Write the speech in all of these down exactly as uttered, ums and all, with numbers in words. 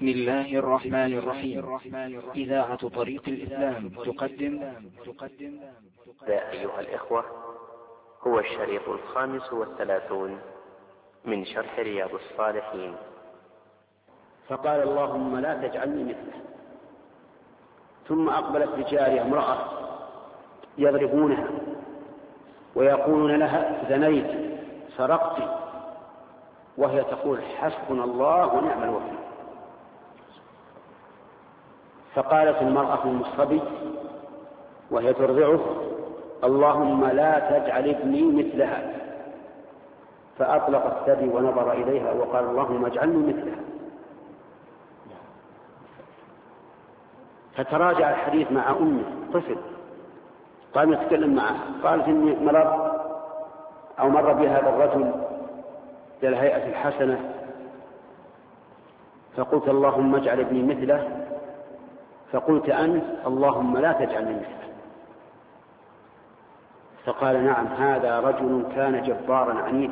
بسم الله الرحمن الرحيم. إذاعة طريق الإسلام تقدم تقدم يا أيها الإخوة، هو الشريط الخامس والثلاثون من شرح رياض الصالحين. فقال اللهم لا تجعلني مثله. ثم أقبلت بجارية امرأة يضربونها ويقولون لها زنيت سرقت، وهي تقول حسبنا الله ونعم الوكيل. فقالت المرأة المصطبي وهي ترضعه اللهم لا تجعل ابني مثلها، فأطلق الثدي ونظر إليها وقال اللهم اجعلني مثلها. فتراجع الحديث مع أمه طفل، قال يتكلم معه، قالت إني مرض أو مر بهذا الرجل ذي الهيئة الحسنة فقلت اللهم اجعل ابني مثله، فقلت أنت اللهم لا تجعلني مثله. فقال نعم هذا رجل كان جبارا عنيدا،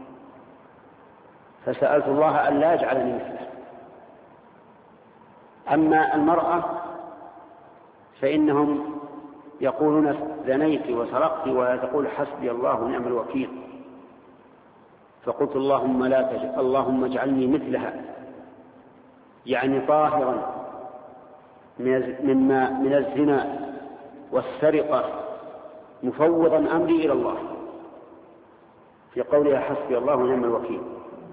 فسألت الله أن لا يجعلني مثله. أما المرأة فإنهم يقولون زنيت وسرقت ولا تقول حسبي الله ونعم الوكيل. فقلت اللهم لا تجعل اللهم اجعلني مثلها، يعني طاهرا مما من الزنا والسرقة، مفوضا أمري إلى الله، في قولها حسبي الله ونعم الوكيل.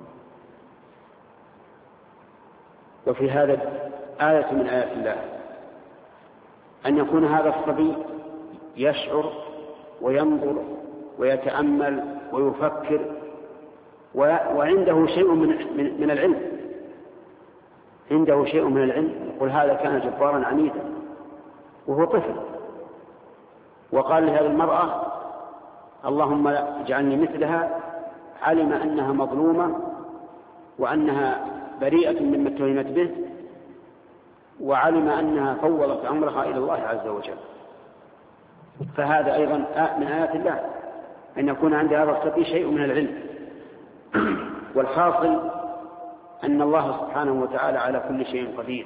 وفي هذا آية من آيات الله أن يكون هذا الصبي يشعر وينظر ويتأمل ويفكر وعنده شيء من من العلم، عنده شيء من العلم، يقول هذا كان جبارا عنيدا وهو طفل. وقال لهذه المرأة اللهم اجعلني مثلها، علم أنها مظلومة وأنها بريئة مما اتهمت به، وعلم أنها فوضت أمرها إلى الله عز وجل. فهذا أيضا من آيات الله أن يكون عند هذا الصبي شيء من العلم. والحاصل أن الله سبحانه وتعالى على كل شيء قدير،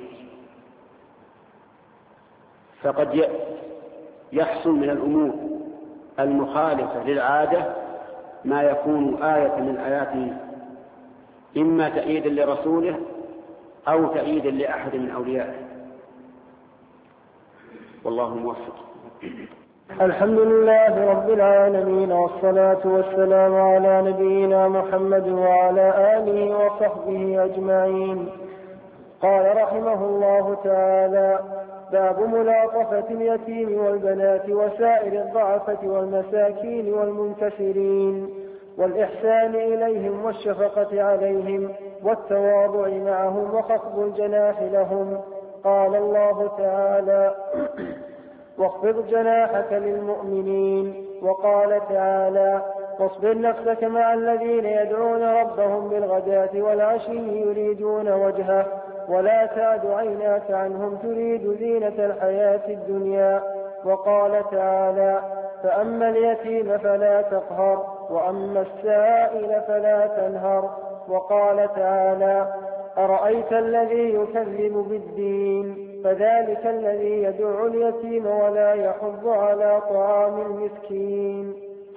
فقد يحصل من الأمور المخالفة للعادة ما يكون آية من آياته، إما تأييدا لرسوله أو تأييدا لأحد من أوليائه، والله موفق. الحمد لله رب العالمين، والصلاة والسلام على نبينا محمد وعلى آله وصحبه أجمعين. قال رحمه الله تعالى: باب ملاطفة اليتيم والبنات وسائر الضعفة والمساكين والمنكسرين، والإحسان إليهم والشفقة عليهم والتواضع معهم وخفض الجناح لهم. قال الله تعالى: واخفض جناحك للمؤمنين. وقال تعالى: واصبر نفسك مع الذين يدعون ربهم بالغداة والعشي يريدون وجهه ولا تعد عيناك عنهم تريد زينة الحياة الدنيا. وقال تعالى: فأما اليتيم فلا تقهر وأما السائل فلا تنهر. وقال تعالى: أرأيت الذي يكذب بالدين فذلك الذي يدع اليتيم ولا يحض على طعام المسكين.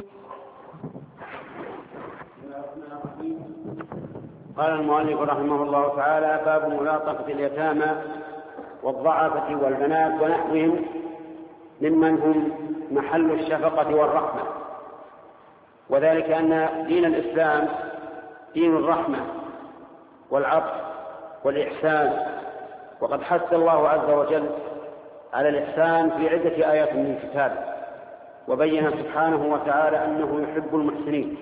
قال المؤلف رحمه الله تعالى: باب ملاطفة اليتامى والضعفة والبنات ونحوهم ممن هم محل الشفقة والرحمة، وذلك أن دين الإسلام دين الرحمة والعطف والإحسان، وقد حث الله عز وجل على الإحسان في عدة آيات من كتابه، وبين سبحانه وتعالى أنه يحب المحسنين.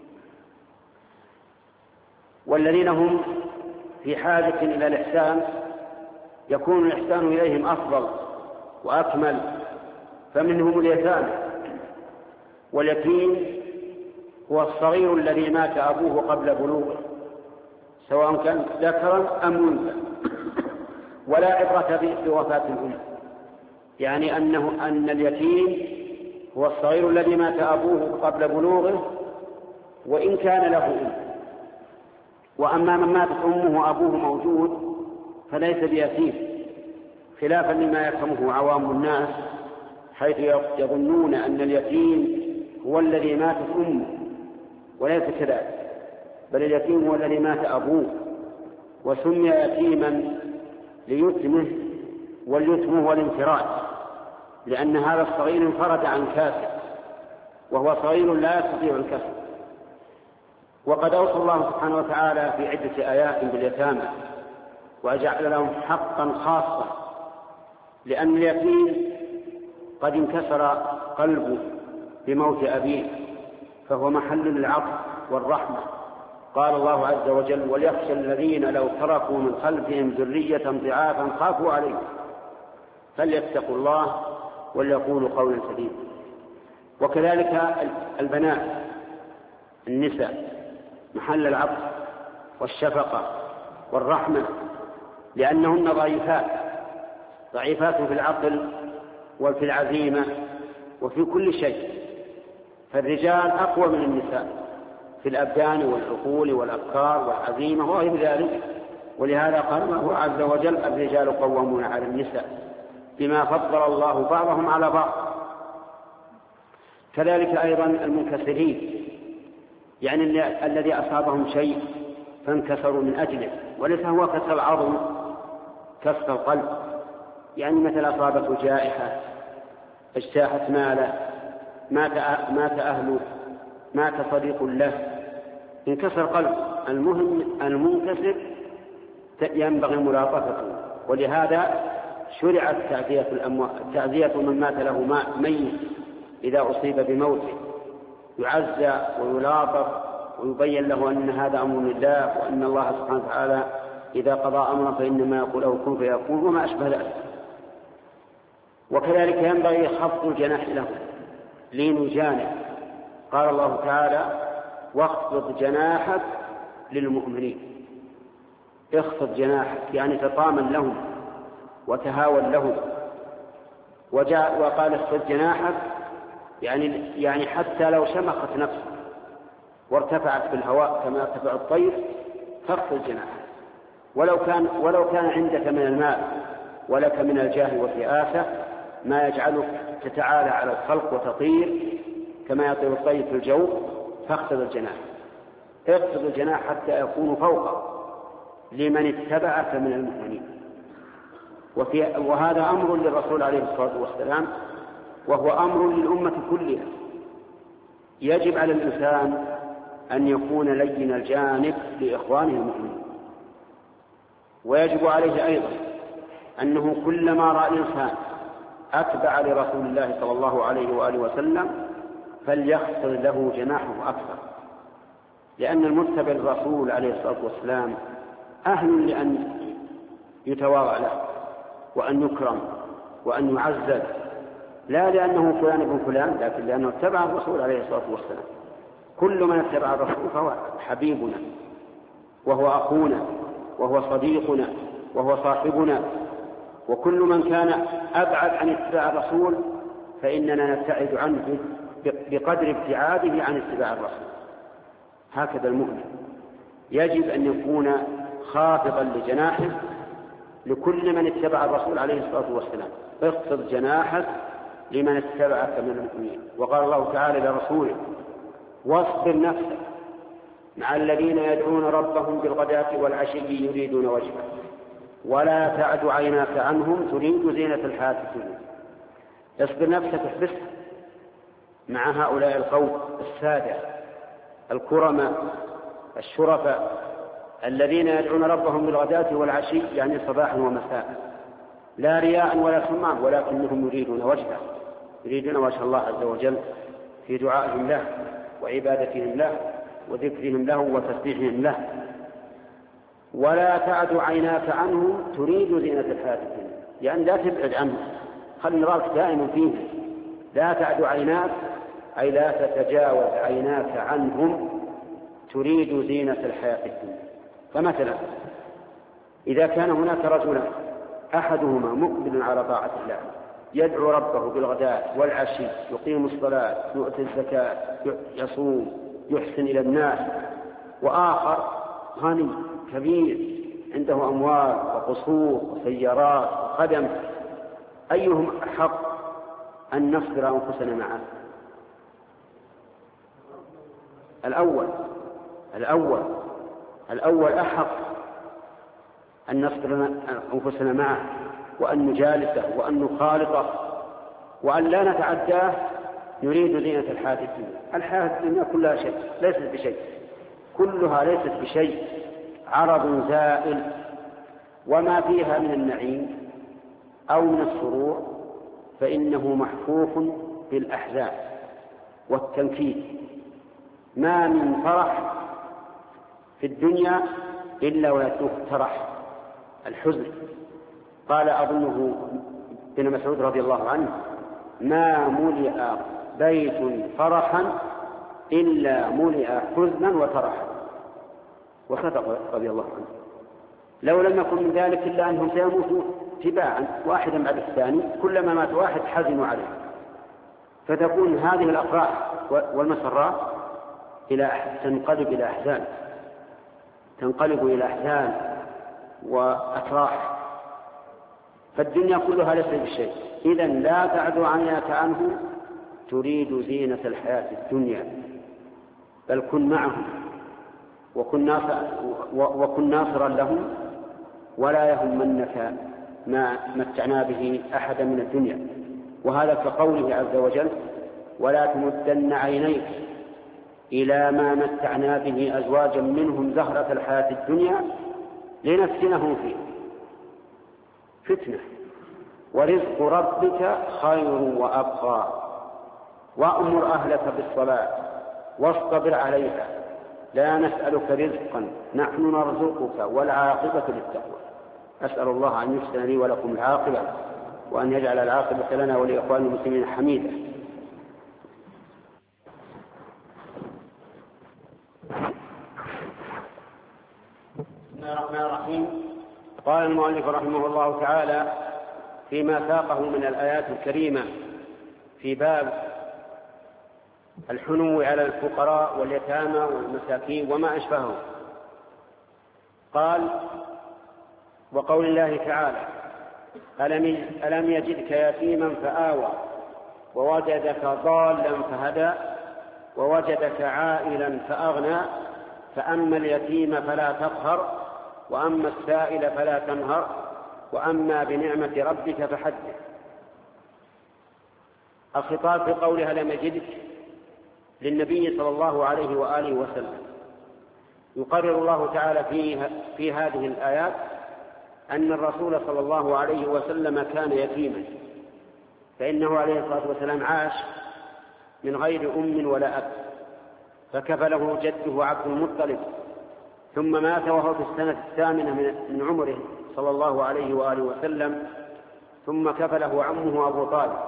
والذين هم في حاجة إلى الإحسان يكون الإحسان إليهم أفضل وأكمل، فمنهم اليتامى. واليتيم هو الصغير الذي مات أبوه قبل بلوغه، سواء كان ذكرا أم أنثى، ولا عبرة بوفاة الأم، يعني أنه أن اليتيم هو الصغير الذي مات أبوه قبل بلوغه وإن كان له أم. وأما من ماتت أمه وأبوه موجود فليس بيتيم، خلافا لما يفهمه عوام الناس حيث يظنون أن اليتيم هو الذي ماتت أمه، وليس كذلك، بل اليتيم هو الذي مات أبوه، وسمي يتيما ليتمه، واليتم هو الانفراد، لأن هذا الصغير انفرد عن كافر، وهو صغير لا يستطيع الكسب. وقد أوصى الله سبحانه وتعالى في عدة آيات باليتامى وجعل لهم حقا خاصا، لأن اليتيم قد انكسر قلبه بموت أبيه، فهو محل للعطف والرحمة. قال الله عز وجل: وليخشى الذين لو تركوا من خلفهم ذرية ضعافا خافوا عليهم فليتقوا الله وليقولوا قولا سديدا. وكذلك البنات النساء محل العطف والشفقة والرحمة، لأنهن ضعيفات ضعيفات في العقل وفي العزيمة وفي كل شيء، فالرجال أقوى من النساء في الأبدان والعقول والأفكار والعزيمة وغير ذلك. ولهذا قال الله عز وجل: الرجال قوامون على النساء بما فضل الله بعضهم على بعض. كذلك أيضا المنكسرين، يعني الذي أصابهم شيء فانكسروا من أجله، وليس هو كسر العظم كسر القلب، يعني مثل أصابته جائحة، اجتاحت ماله، مات مات أهله، مات صديق له، انكسر قلبه. المهم المنكسر ينبغي ملاطفته، ولهذا شرعت تعزية الأموات، تعزية من مات له ميت إذا أصيب بموته، يعزى ويلاطف ويبين له أن هذا أمر لله، وأن الله سبحانه وتعالى إذا قضى أمرا فإنما يقول له كن فيكون، وما أشبه ذلك. وكذلك ينبغي خفض الجناح له، لين الجانب. قال الله تعالى: واخفض جناحك للمؤمنين. اخفض جناحك يعني تطامن لهم وتهاون لهم. وجاء وقال اخفض جناحك يعني يعني حتى لو شمخت نفسك وارتفعت في الهواء كما يرتفع الطير فاخفض جناحك، ولو كان ولو كان عندك من المال ولك من الجاه والرئاسة ما يجعلك تتعالى على الخلق وتطير كما يطير الطير في الجو، فاخفض الجناح. اخفض الجناح حتى يكون فوق لمن اتبعك من المؤمنين. وفي وهذا أمر للرسول عليه الصلاة والسلام، وهو أمر للأمة كلها. يجب على الإنسان أن يكون لين الجانب لإخوانه المؤمنين، ويجب عليه أيضا أنه كلما رأى الإنسان أتبع لرسول الله صلى الله عليه وآله وسلم فليخفض له جناحه أكثر، لأن المتبع للرسول عليه الصلاة والسلام أهل لأن يتواضع له وأن يكرم وأن يعزز، لا لأنه فلان ابن فلان، لكن لأنه اتبع الرسول عليه الصلاة والسلام. كل من اتبع الرسول فهو حبيبنا وهو أخونا وهو صديقنا وهو صاحبنا، وكل من كان أبعد عن اتباع الرسول فإننا نبتعد عنه بقدر ابتعاده عن اتباع الرسول. هكذا المؤمن يجب أن يكون خافضا لجناحه لكل من اتبع الرسول عليه الصلاة والسلام. اخفض جناحك لمن اتبعك من المؤمنين. وقال الله تعالى لرسوله: واصبر نفسك مع الذين يدعون ربهم بالغداة والعشي يريدون وجهه ولا تعد عيناك عنهم تريد زينة الحياة الدنيا. اصبر نفسك احبسها مع هؤلاء القوم السادة الكرماء الشرفاء الذين يدعون ربهم بالغداة والعشي، يعني صباحا ومساء، لا رياء ولا سمعا، ولكنهم يريدون وجهه، يريدون وجه الله عز وجل في دعائهم له وعبادتهم له وذكرهم له وتسبيحهم له. ولا تعد عيناك عنهم تريد زينة الحياة الدنيا، يعني لا تبعد عنهم، خلي نظرك دائما فيه. لا تعد عيناك أي لا تتجاوز عيناك عنهم تريد زينة الحياة الدنيا. فمثلا إذا كان هناك رجلا أحدهما مقبل على طاعة الله يدعو ربه بالغداة والعشي، يقيم الصلاة، يؤتي الزكاة، يصوم، يحسن إلى الناس، وآخر غني كبير عنده أموال وقصور وسيارات وخدم، أيهم أحق أن نصبر أنفسنا معه؟ الأول الأول الأول أحق أن نصبر أنفسنا معه، وأن نجالسه، وأن نخالطه، وأن لا نتعداه نريد زينة الحياة الدنيا. الحياة الدنيا كلها شيء، ليست بشيء، كلها ليست بشيء، عرض زائل، وما فيها من النعيم أو من السرور فإنه محفوف بالأحزان والتنكيد. ما من فرح في الدنيا إلا ويترك فرح الحزن. قال أظنه ابن مسعود رضي الله عنه: ما ملئ بيت فرحا إلا ملئ حزنا وترحا. وصدق رضي الله عنه. لو لم يكن من ذلك إلا أنهم سيموتوا تباعا واحدا بعد الثاني، كلما مات واحد حزنوا عليه. فتكون هذه الأفراح والمسرات إلى تنقلب إلى أحزان، تنقلب إلى أحزان وأفراح. فالدنيا كلها ليست بشيء. إذن لا تعدو عيناك عنه تريد زينة الحياة الدنيا، بل كن معهم وكن ناصرا لهم، ولا يهمنك ما متعنا به أحدا من الدنيا. وهذا كقوله عز وجل: ولا تمدن عينيك إلى ما متعنا به أزواجا منهم زهرة الحياة الدنيا لنفتنهم فيه فتنة ورزق ربك خير وأبقى وأمر أهلك بالصلاة واصطبر عليها لا نسألك رزقا نحن نرزقك والعاقبة للتقوى. أسأل الله أن يحسن لي ولكم العاقبة، وأن يجعل العاقبة لنا ولإخوان المسلمين حميدة. بسم الله الرحمن الرحيم. قال المؤلف رحمه الله تعالى فيما ساقه من الآيات الكريمة في باب الحنو على الفقراء واليتامى والمساكين وما أشبههم، قال: وقول الله تعالى: ألم يجدك يتيما فآوى ووجدك ضالا فهدى ووجدك عائلا فأغنى فأما اليتيم فلا تقهر وأما السائل فلا تنهر وأما بنعمة ربك فحدث. الخطاب في قولها لم يجدك للنبي صلى الله عليه وآله وسلم. يقرر الله تعالى في, في هذه الآيات أن الرسول صلى الله عليه وسلم كان يتيما، فإنه عليه الصلاة والسلام عاش من غير أم ولا أب، فكفله جده عبد المطلب، ثم مات وهو في السنة الثامنة من عمره صلى الله عليه وآله وسلم، ثم كفله عمه أبو طالب.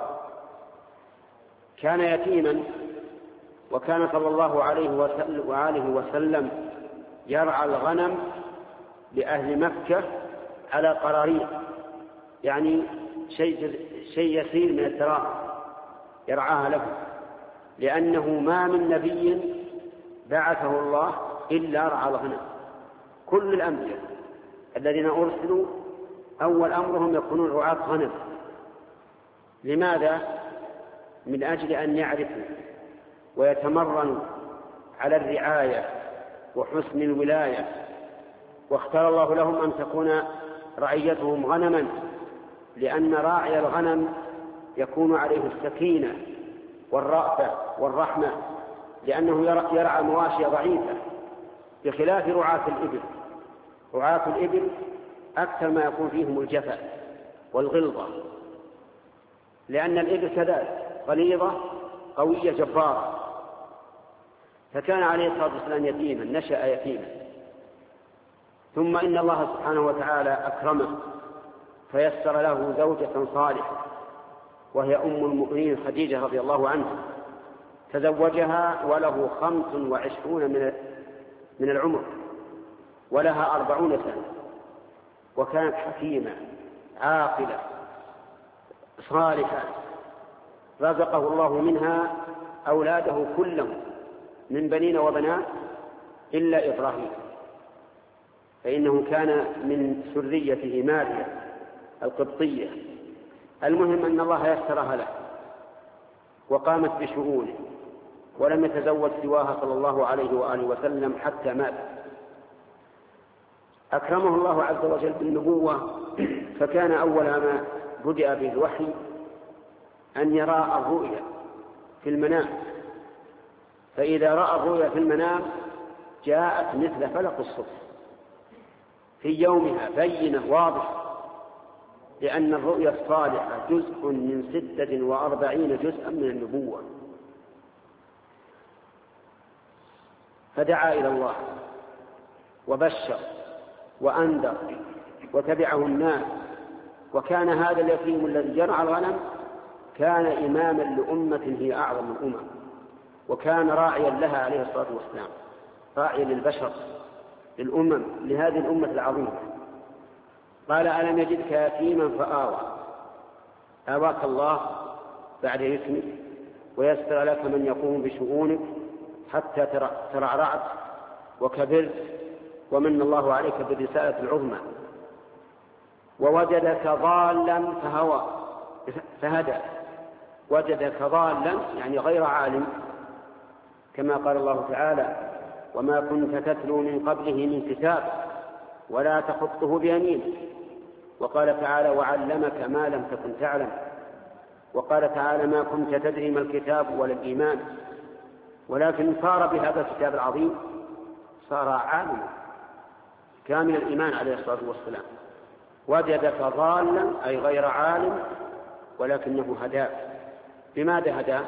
كان يتيما، وكان صلى الله عليه وآله وسلم يرعى الغنم لأهل مكة على قراريط، يعني شيء, شيء يسير من الدراهم يرعاها له، لأنه ما من نبي بعثه الله إلا رعى الغنم. كل الأنبياء الذين أرسلوا أول أمرهم يكونون رعاة غنم. لماذا؟ من أجل أن يعرفوا ويتمرنوا على الرعاية وحسن الولاية. واختار الله لهم أن تكون رعيتهم غنما، لأن راعي الغنم يكون عليه السكينة والرأفة والرحمة، لأنه يرعى مواشي ضعيفة، بخلاف رعاة الإبل. رعاة الإبل أكثر ما يكون فيهم الجفا والغلظة، لأن الإبل كذلك غليظة قوية جبارة. فكان عليه الصلاة والسلام يتيما، نشأ يتيما، ثم إن الله سبحانه وتعالى أكرمه فيسر له زوجة صالحة وهي أم المؤمنين خديجة رضي الله عنها، تزوجها وله خمس وعشرون من من العمر ولها أربعون سنة، وكانت حكيمة عاقلة صالحة. رزقه الله منها أولاده كلهم من بنين وبنات إلا إبراهيم. فإنه كان من سرية ماريا القبطية. المهم أن الله يسرها له وقامت بشؤونه، ولم يتزوج سواها صلى الله عليه وآله وسلم حتى مات. أكرمه الله عز وجل بالنبوة، فكان أول ما بدأ به الوحي أن يرى الرؤيا في المنام، فإذا رأى الرؤيا في المنام جاءت مثل فلق الصبح في يومها بينة واضحة، لأن الرؤيا الصالحة جزء من ستة وأربعين جزءا من النبوة. فدعا إلى الله وبشر وأنذر وتبعه الناس، وكان هذا اليتيم الذي يرعى الغنم كان إماما لأمة هي أعظم الأمم، وكان راعيا لها عليه الصلاة والسلام، راعيا للبشر للأمم لهذه الأمة العظيمة. قال ألم يجدك يتيما فآوى، آواك الله بعد يتمك ويسر لك من يقوم بشؤونك حتى ترعرعت وكبرت ومن الله عليك بالرسالة العظمى. ووجدك ضالا فهوى فهدى، وجدك ضالا يعني غير عالم، كما قال الله تعالى وما كنت تتلو من قبله من كتاب ولا تخطه بيمينك. وقال تعالى وعلمك ما لم تكن تعلم. وقال تعالى ما كنت تدري ما الكتاب ولا الإيمان، ولكن صار بهذا الكتاب العظيم صار عالما كامل الإيمان عليه الصلاة والسلام. وجدك ضالا أي غير عالم ولكنه هداك. بماذا هداه؟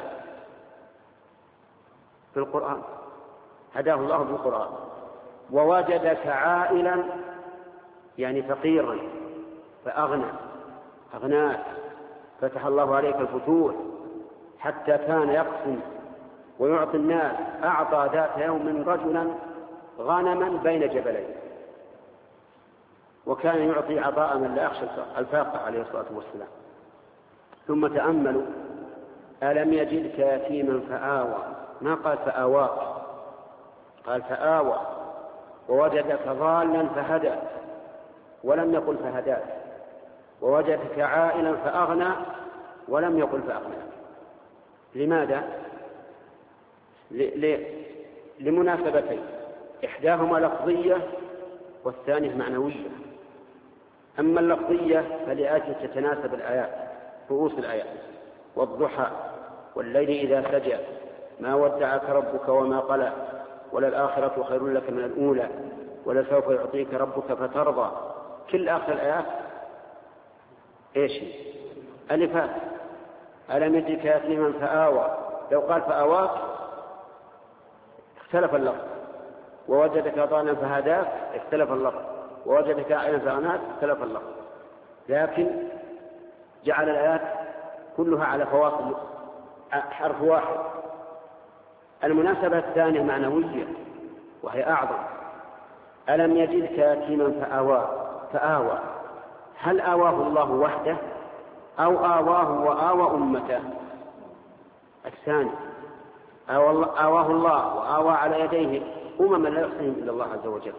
في القرآن، هداه الله بالقرآن. ووجدك عائلا يعني فقيرا فأغنى، أغناك، فتح الله عليك الفتوح حتى كان يقسم ويعطي الناس. أعطى ذات يوم رجلا غنما بين جبلين، وكان يعطي عطاء من لا يخشى الفاقة عليه الصلاة والسلام. ثم تأملوا ألم يجدك يتيما فآوى، ما قال فآواك، قال فآوى. ووجدك ضالا فهدى ولم يقل فهداك. ووجدك عائلا فأغنى ولم يقل فأغنى. لماذا؟ ل... ل... لمناسبتين، إحداهما لفظية والثانية معنوية. أما اللفظية فلآية تتناسب الآيات، رؤوس الآيات: والضحى والليل إذا سجى ما ودعك ربك وما قلى وللآخرة خير لك من الأولى ولسوف يعطيك ربك فترضى. كل آخر الآيات إيش؟ ألفات. ألم يجدك يتيما فآوى، لو قال فآواك اختلف اللفظ. ووجدك ضالا فهداك اختلف اللفظ. ووجدك عائلا فأغناك اختلف اللفظ. لكن جعل الآيات كلها على فواصل حرف واحد. المناسبة الثانية معنوية وهي أعظم. ألم يجدك يتيما فآوى، فآوى هل آواه الله وحده أو آواه وآوى أمته؟ الثاني، آواه الله وآوى على يديه أمما لا يحصيهم إلا الله عز وجل.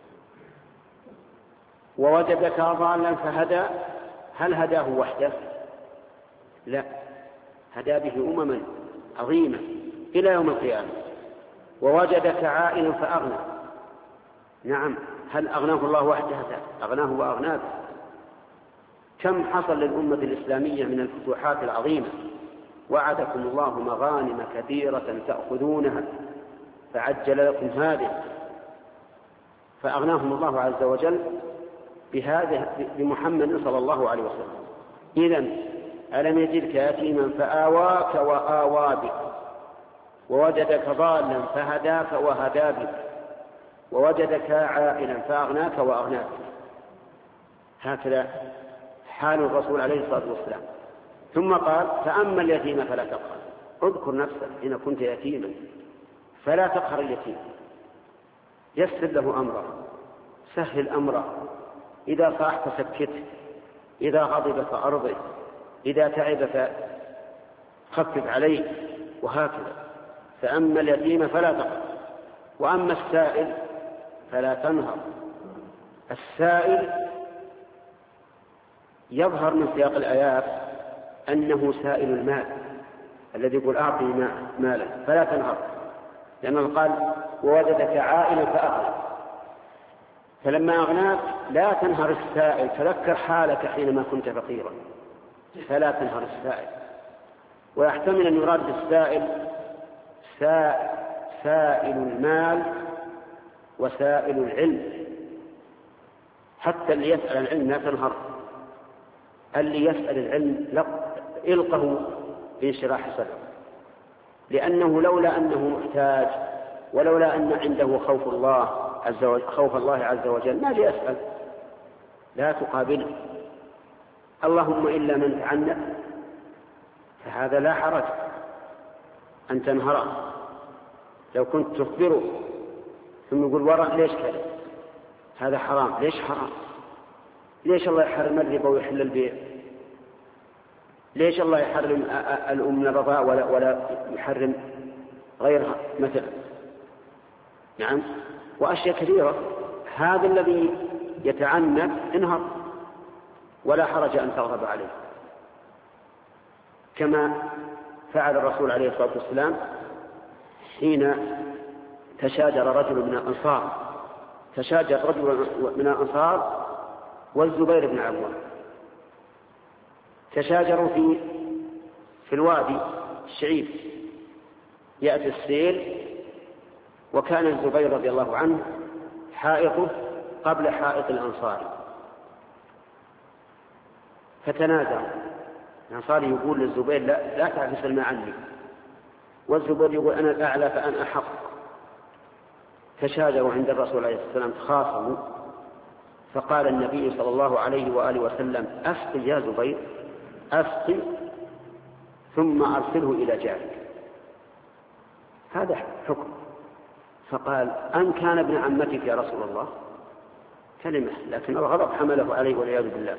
ووجدك ضالا فهدى، هل هداه وحده؟ لا، هدى به أمما عظيمة إلى يوم القيامة. ووجدك عائلا فأغنى، نعم، هل أغناه الله وحده؟ أغناه وأغناك. كم حصل للأمة الإسلامية من الفتوحات العظيمة. وعدكم الله مغانم كثيرة تأخذونها فعجل لكم هذه، فأغناهم الله عز وجل بهذا بمحمد صلى الله عليه وسلم. إذن ألم يجدك يتيما فآواك وآوى بك، ووجدك ضالا فهداك وهدى بك، ووجدك عائلا فأغناك وأغناك. هكذا حال الرسول عليه الصلاة والسلام. ثم قال فأما اليتيم فلا تقهر، اذكر نفسك إن كنت يتيما فلا تقهر اليتيم، يسر له أمره، سهل أمره، إذا صاح فسكته، إذا غضب فأرضه، إذا تعب فخفف عليه، وهكذا. فأما اليتيم فلا تقهر، وأما السائل فلا تنهر. السائل يظهر من سياق الآيات أنه سائل المال الذي يقول أعطني مالا فلا تنهر، لأنه قال ووجدك عائلا فأغنى، فلما أغناك لا تنهر السائل، تذكر حالك حينما كنت فقيرا فلا تنهر السائل. ويحتمل أن يراد بالسائل سائل المال وسائل العلم، حتى اللي يسأل العلم لا تنهر، اللي يسأل العلم إلقه بانشراح صدره، لأنه لولا أنه محتاج ولولا أن عنده خوف الله عز وجل خوف الله عز وجل ما ليسأل، لا تقابله. اللهم إلا من تعنت فهذا لا حرج أن تنهره. لو كنت تخبره ثم يقول وراء ليش كذا هذا حرام، ليش حرام؟ ليش الله يحرم الربا ويحل البيع؟ ليش الله يحرم الأم من الرضاع ولا, ولا يحرم غيرها مثلا؟ نعم، وأشياء كثيرة. هذا الذي يتعنت انهر ولا حرج أن تغضب عليه، كما فعل الرسول عليه الصلاة والسلام حين تشاجر رجل من الأنصار تشاجر رجل من الأنصار والزبير بن عوام، تشاجروا في في الوادي الشعيب، يأتي السيل وكان الزبير رضي الله عنه حائطه قبل حائط الأنصار، فتنازع الأنصاري يقول للزبير لا, لا تعفس الماء عني، والزبير يقول أنا الأعلى فأنا أحق. تشاجروا عند الرسول عليه الصلاة والسلام تخاصموا، فقال النبي صلى الله عليه وآله وسلم أسقي يا زبير أسقي ثم أرسله إلى جارك، هذا حكم. فقال أن كان ابن عمتك يا رسول الله، كلمة لكن الغضب حمله عليه والعياذ بالله.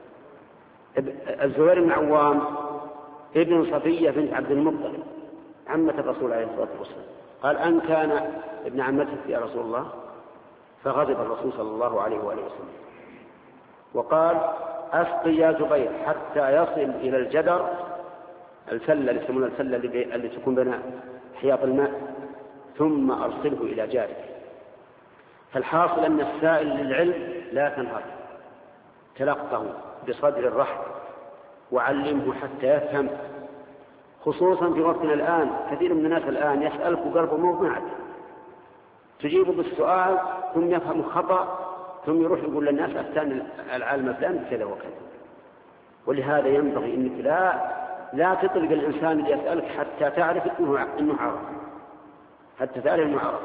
الزبير بن عوام ابن صفية بنت عبد المطلب عمة الرسول عليه الصلاة والسلام، قال أن كان ابن عمتك يا رسول الله، فغضب الرسول صلى الله عليه وآله وسلم وقال أسقي يا زبير حتى يصل إلى الجدر، الفلة اللي يسمونها الفلة اللي تكون بين حياض الماء، ثم أرسله إلى جارك. فالحاصل أن السائل للعلم لا تنهر، تلقه بصدر الرحب وعلمه حتى يفهم، خصوصا في وقتنا الآن كثير من الناس الآن يسألك قلبه مو معك، تجيبه بالسؤال ثم يفهم خطأ ثم يروح يقول للناس أفتان العالم فلان بكذا وكذا. ولهذا ينبغي أنك لا لا تطلق الإنسان اللي يسألك حتى تعرف أنه عرف، حتى تعرف أنه عرف.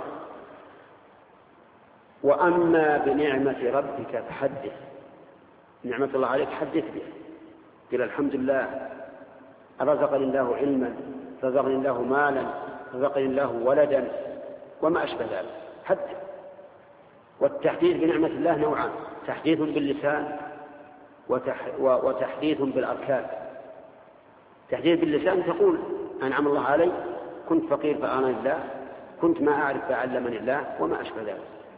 وأما بنعمة ربك فحدث، نعمة الله عليك حدث به، قل الحمد لله رزقني الله علما، رزقني الله مالا، رزقني الله ولدا وما أشبه ذلك، حدث. والتحديث بنعمة الله نوعان، تحديث باللسان وتحديث بالأركان. تحديث باللسان تقول أنعم الله علي، كنت فقير فآنني الله، كنت ما أعرف فعلمني الله وما أشبه ذلك.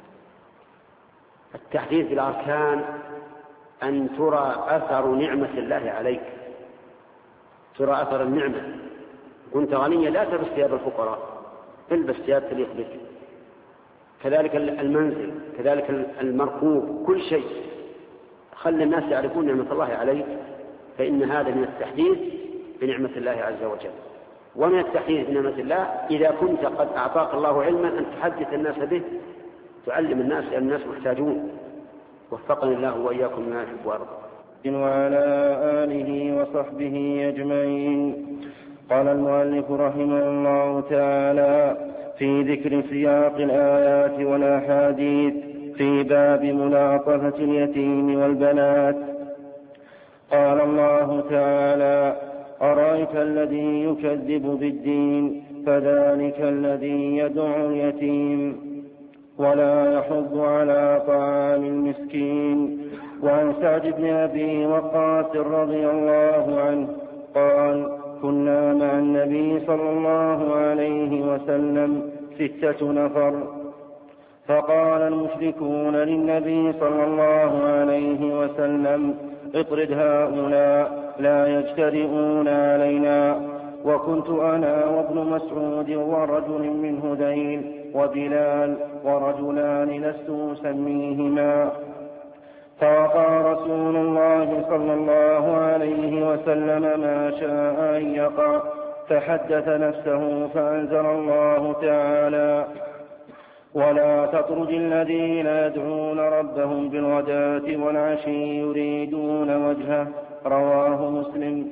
التحديث بالأركان أن ترى أثر نعمة الله عليك، ترى أثر النعمة. كنت غنيا لا تلبس ثياب الفقراء، البس ثياب تليق بك. كذلك المنزل، كذلك المركوب، كل شيء خلي الناس يعرفون نعمة الله عليك، فإن هذا من التحديث بنعمة الله عز وجل. ومن التحديث بنعمة الله إذا كنت قد أعطاك الله علما أن تحدث الناس به، تعلم الناس لأن الناس محتاجون. وفقني الله وإياكم ما يحب ويرضى. وعلى آله وصحبه أجمعين. قال المؤلف رحمه الله تعالى في ذكر سياق الآيات والأحاديث في باب ملاطفة اليتيم والبنات. قال الله تعالى أرأيت الذي يكذب بالدين فذلك الذي يدعو اليتيم ولا يحض على طعام المسكين. وعن سعد بن أبي وقاص رضي الله عنه قال كنا مع النبي صلى الله عليه وسلم ستة نفر، فقال المشركون للنبي صلى الله عليه وسلم اطرد هؤلاء لا يجترئون علينا. وكنت أنا وابن مسعود ورجل من هذيل وبلال ورجلان لست أسميهما. فوقع رسول الله صلى الله عليه وسلم ما شاء أن يقع فحدث نفسه فأنزل الله تعالى ولا تطرد الذين يدعون ربهم بالغداة والعشي يريدون وجهه. رواه مسلم.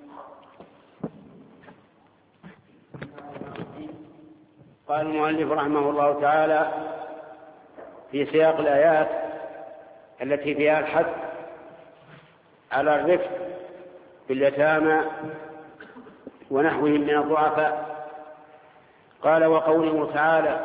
قال المؤلف رحمه الله تعالى في سياق الآيات التي فيها الحث على الرفق باليتامى ونحوهم من الضعفاء، قال وقوله تعالى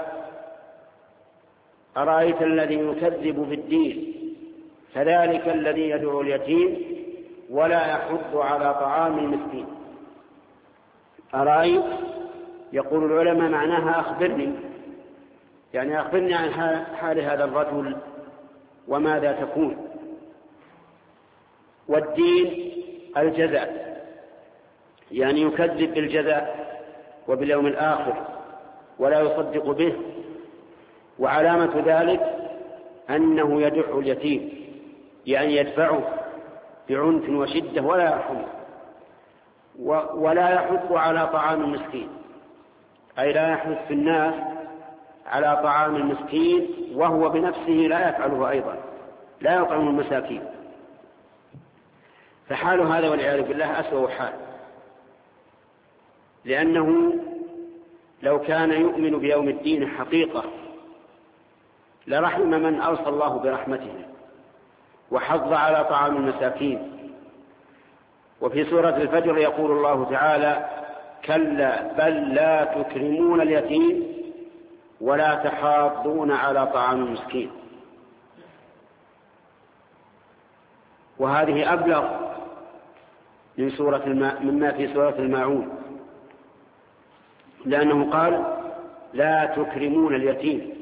أرأيت الذي يكذب بالدين فذلك الذي يدعو اليتيم ولا يحض على طعام المسكين. أرأيت يقول العلماء معناها أخبرني، يعني أخبرني عن حال هذا الرجل وماذا تكون. والدين الجزاء، يعني يكذب بالجزاء وباليوم الآخر ولا يصدق به، وعلامة ذلك أنه يدع اليتيم، يعني يدفعه بعنف وشدة ولا يرحمه، ولا يحث على طعام المسكين، أي لا يحث في الناس على طعام المسكين وهو بنفسه لا يفعله أيضا، لا يطعم المساكين. فحال هذا والعياذ بالله أسوأ حال، لأنه لو كان يؤمن بيوم الدين حقيقة لرحم من أوصى الله برحمته وحض على طعام المساكين. وفي سورة الفجر يقول الله تعالى كلا بل لا تكرمون اليتيم ولا تحاضون على طعام المسكين. وهذه أبلغ من سورة الماء مما في سورة الماعون، لأنه قال لا تكرمون اليتيم،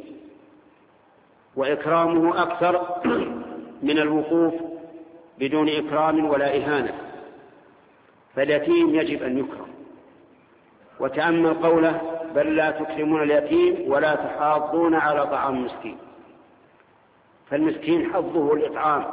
وإكرامه أكثر من الوقوف بدون إكرام ولا إهانة، فاليتيم يجب أن يكرم. وتأمل قوله بل لا تكرمون اليتيم ولا تحاضون على طعام المسكين، فالمسكين حظه الإطعام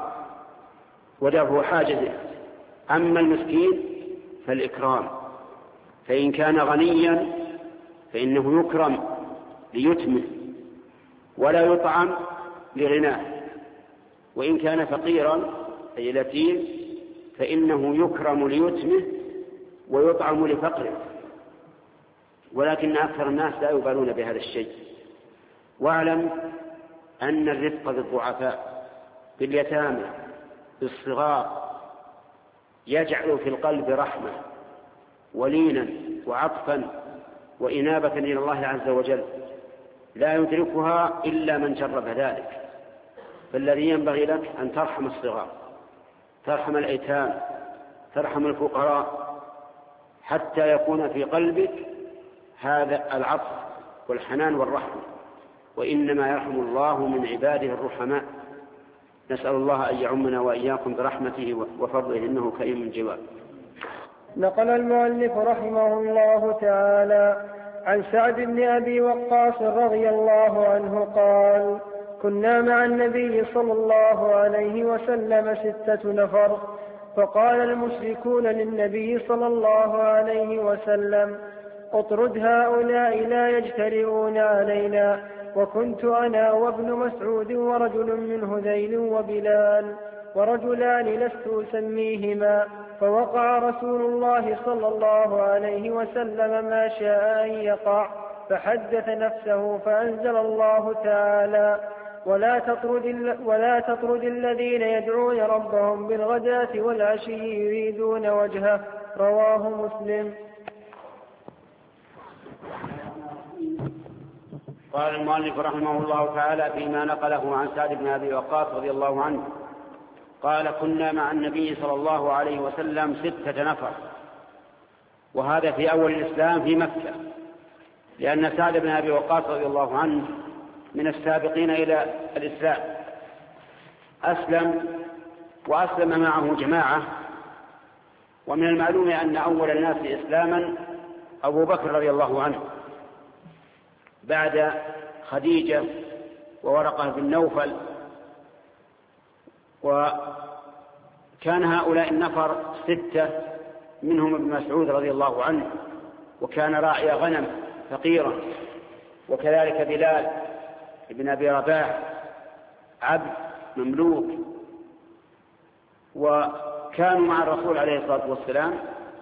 ودفع حاجته، أما المسكين فالإكرام، فإن كان غنيا فإنه يكرم ليتمه ولا يطعم لغناه، وإن كان فقيرا أي اليتيم فإنه يكرم ليتمه ويطعم لفقره، ولكن أكثر الناس لا يبالون بهذا الشيء. واعلم أن الرفق بالضعفاء باليتامى بالصغار يجعل في القلب رحمة ولينا وعطفا وإنابة إلى الله عز وجل، لا يدركها إلا من جرب ذلك. فالذي ينبغي لك أن ترحم الصغار، ترحم الأيتام، ترحم الفقراء، حتى يكون في قلبك هذا العطف والحنان والرحمة، وإنما يرحم الله من عباده الرحماء. نسأل الله أن يعمنا وإياكم برحمته وفضله إنه كريم جواد. نقل المؤلف رحمه الله تعالى عن سعد بن أبي وقاص رضي الله عنه قال كنا مع النبي صلى الله عليه وسلم ستة نفر، فقال المشركون للنبي صلى الله عليه وسلم اطرد هؤلاء لا يجترئون علينا. وكنت أنا وابن مسعود ورجل من هذيل وبلال ورجلان لست أسميهما. فوقع رسول الله صلى الله عليه وسلم ما شاء أن يقع فحدث نفسه فأنزل الله تعالى ولا تطرد, ولا تطرد الذين يدعون ربهم بالغداة والعشي يريدون وجهه. رواه مسلم. قال المؤلف رحمه الله تعالى فيما نقله عن سعد بن أبي وقاص رضي الله عنه قال كنا مع النبي صلى الله عليه وسلم ستة نفر، وهذا في أول الإسلام في مكة، لأن سعد بن أبي وقاص رضي الله عنه من السابقين إلى الإسلام أسلم، وأسلم معه جماعة. ومن المعلوم أن أول الناس إسلاما أبو بكر رضي الله عنه بعد خديجة وورقة بن نوفل. وكان هؤلاء النفر ستة، منهم ابن مسعود رضي الله عنه، وكان راعي غنم فقيرا، وكذلك بلال ابن أبي رباح عبد مملوك. وكانوا مع الرسول عليه الصلاة والسلام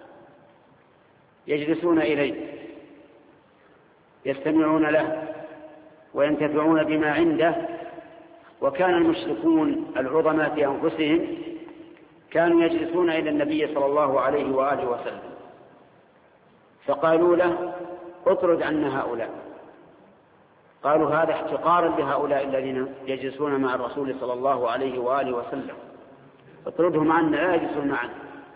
يجلسون إليه يستمعون له وينتفعون بما عنده. وكان المشركون العظماء في أنفسهم كانوا يجلسون إلى النبي صلى الله عليه وآله وسلم، فقالوا له اطرد عنا هؤلاء. قالوا هذا احتقارا لهؤلاء الذين يجلسون مع الرسول صلى الله عليه وآله وسلم، اطردهم عنا لا يجلسون معنا.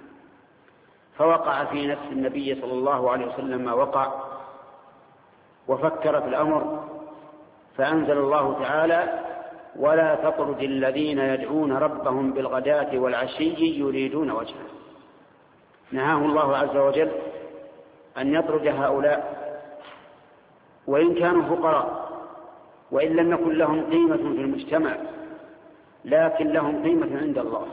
فوقع في نفس النبي صلى الله عليه وسلم ما وقع، وفكر في الأمر، فأنزل الله تعالى ولا تطرد الذين يدعون ربهم بالغداة والعشي يريدون وجهه. نهاه الله عز وجل أن يطرد هؤلاء وإن كانوا فقراء، وإن لم يكن لهم قيمة في المجتمع، لكن لهم قيمة عند الله،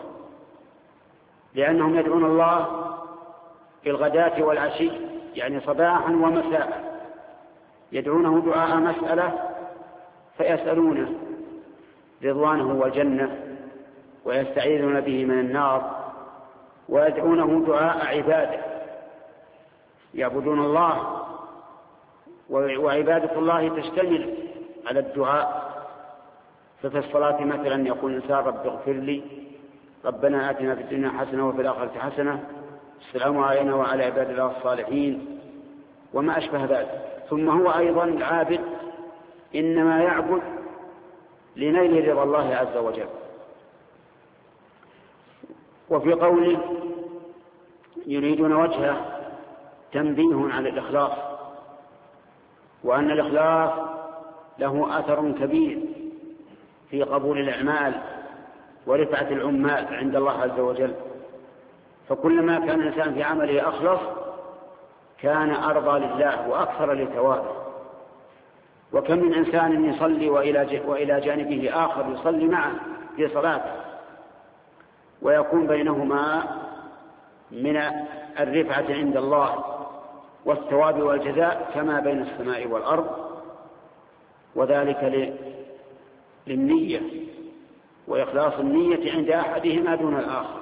لأنهم يدعون الله بالغداة والعشي، يعني صباحا ومساء، يدعونه دعاء مسألة فيسألونه رضوانه والجنة ويستعيذون به من النار، ويدعونه دعاء عبادة، يعبدون الله، وعبادة الله تشتمل على الدعاء. ففي الصلاة مثلا يقول الإنسان رب اغفر لي، ربنا آتنا في الدنيا حسنة وفي الآخرة حسنة، السلام علينا وعلى عباد الله الصالحين، وما أشبه ذلك. ثم هو أيضا العابد إنما يعبد لنيل رضا الله عز وجل. وفي قوله يريدون وجهه تنبيه على الإخلاص، وأن الإخلاص له أثر كبير في قبول الأعمال ورفعة العمال عند الله عز وجل. فكلما كان الإنسان في عمله أخلص كان أرضى لله وأكثر لثوابه. وكم من إنسان يصلي وإلى جانبه آخر يصلي معه في صلاته، ويكون بينهما من الرفعة عند الله والثواب والجزاء كما بين السماء والأرض، وذلك للنية وإخلاص النية عند أحدهما دون الآخر.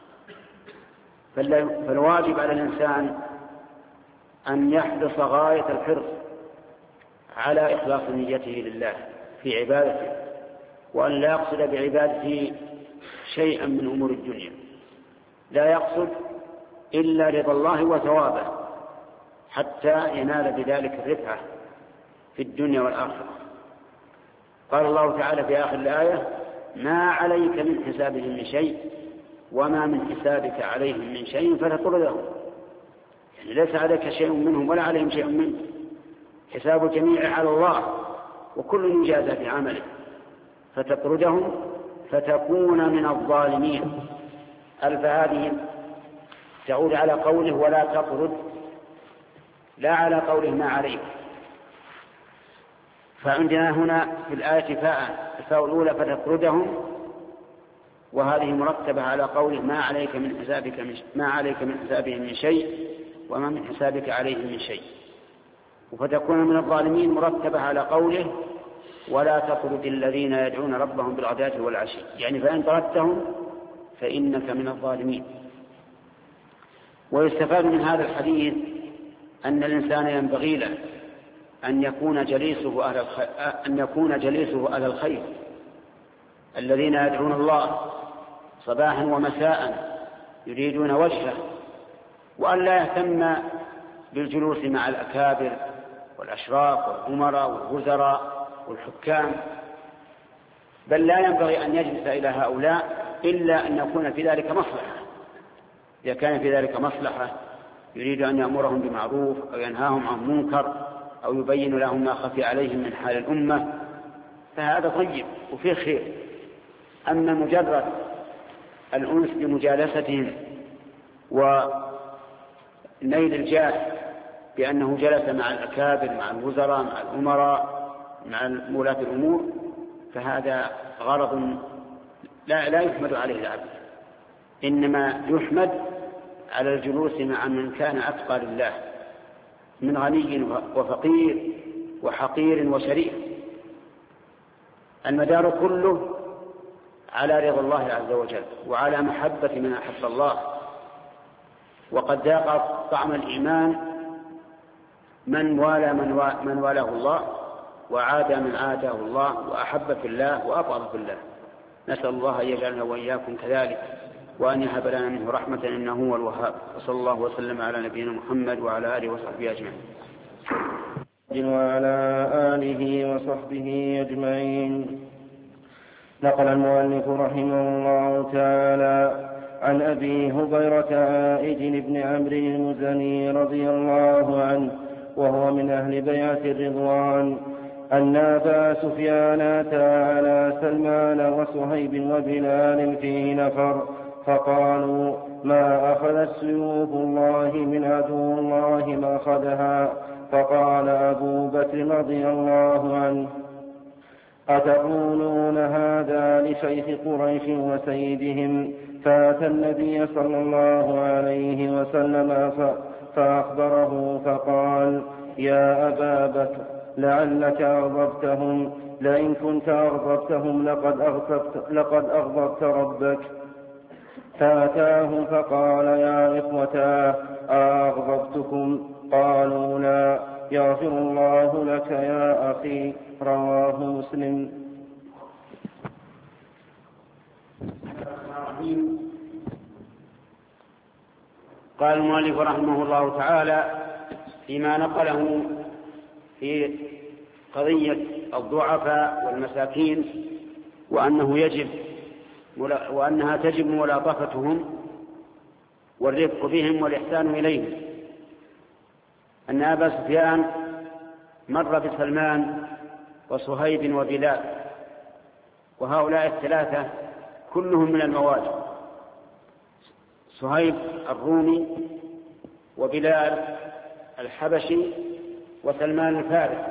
فالواجب على الإنسان أن يحرص غاية الحرص على إخلاص نيته لله في عبادته، وأن لا يقصد بعبادته شيئا من أمور الدنيا، لا يقصد إلا رضا الله وثوابه حتى ينال بذلك الرفعة في الدنيا والآخرة. قال الله تعالى في آخر الآية ما عليك من حسابهم من شيء وما من حسابك عليهم من شيء فتطردهم، يعني ليس عليك شيء منهم ولا عليهم شيء منك، حساب الجميع على الله وكل يجازى في عمله، فتطردهم فتكون من الظالمين. ألف هذه تعود على قوله ولا تطرد، لا على قوله ما عليك. فعندنا هنا في الآية فاء، الفاء الأولى فتطردهم، وهذه مرتبة على قوله ما عليك من حسابك من ما عليك من حسابهم من شيء وما من حسابك عليهم من شيء. وفتكون من الظالمين مرتبة على قوله ولا تطرد الذين يدعون ربهم بالغداة والعشي، يعني فإن طردتهم فإنك من الظالمين. ويستفاد من هذا الحديث أن الإنسان ينبغي له أن يكون جليسه أهل الخير، أن يكون جليسه أهل الخير الذين يدعون الله صباحا ومساء يريدون وجهه، وأن لا يهتم بالجلوس مع الأكابر والأشراف والأمراء والوزراء والحكام، بل لا ينبغي أن يجلس إلى هؤلاء إلا أن يكون في ذلك مصلحة. إذا كان في ذلك مصلحة يريد أن يأمرهم بمعروف أو ينهاهم عن منكر أو يبين لهم ما خفي عليهم من حال الأمة فهذا طيب وفيه خير. أما مجرد الأنس بمجالستهم ونيل الجاه بأنه جلس مع الأكابر مع الوزراء مع الأمراء مع ولاة الأمور، فهذا غرض لا, لا يحمد عليه العبد، إنما يحمد على الجلوس مع من كان أتقى لله من غني وفقير وحقير وشريف. المدار كله على رضا الله عز وجل وعلى محبة من أحب الله. وقد ذاق طعم الإيمان من والى من والاه الله وعاد من عاده الله وأحب في الله وأبغض في الله. نسأل الله أن يجعلنا وإياكم كذلك وأن يهب لنا منه رحمة إنه هو الوهاب. وصلى الله وسلم على نبينا محمد وعلى آله وصحبه أجمعين. وعلى آله وصحبه أجمعين. نقل المؤلف رحمه الله تعالى عن أبي هريرة عائد بن عمرو المزني رضي الله عنه وهو من أهل بيعة الرضوان أن أبا سفيان أتى على سلمان وصهيب وبلال في نفر فقالوا ما أخذت سيوف الله من عدو الله ما أخذها. فقال أبو بكر رضي الله عنه أتقولون هذا لشيخ قريش وسيدهم؟ فأتى النبي صلى الله عليه وسلم فأخبره فقال يا أبا بكر لعلك أغضبتهم، لئن كنت أغضبتهم لقد أغضبت, لقد أغضبت ربك. فأتاه فقال يا إخوتاه أغضبتكم؟ قالوا لا. يغفر الله لك يا أخي. رواه مسلم. قال المؤلف رحمه الله تعالى فيما نقله في قضية الضعفاء والمساكين وأنه يجب وأنها تجب ملاطفتهم والرفق بهم والإحسان إليهم، أن أبا سفيان مر بسلمان وصهيب وبلال، وهؤلاء الثلاثة كلهم من الموالي، صهيب الرومي وبلال الحبشي وسلمان الفارس.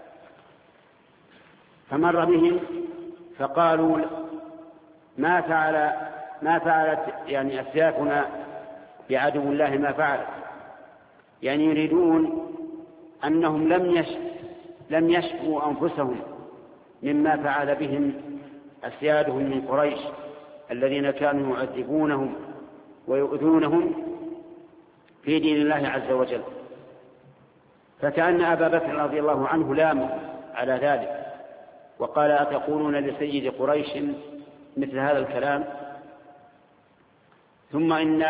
فمر بهم فقالوا ما فعل ما فعلت يعني أسيافنا بعدو الله ما فعلت، يعني يريدون أنهم لم يش لم يشفوا أنفسهم مما فعل بهم أسيادهم من قريش الذين كانوا يعذبونهم ويؤذونهم في دين الله عز وجل. فكأن أبا بكر رضي الله عنه لام على ذلك وقال أتقولون لسيد قريش مثل هذا الكلام؟ ثم إن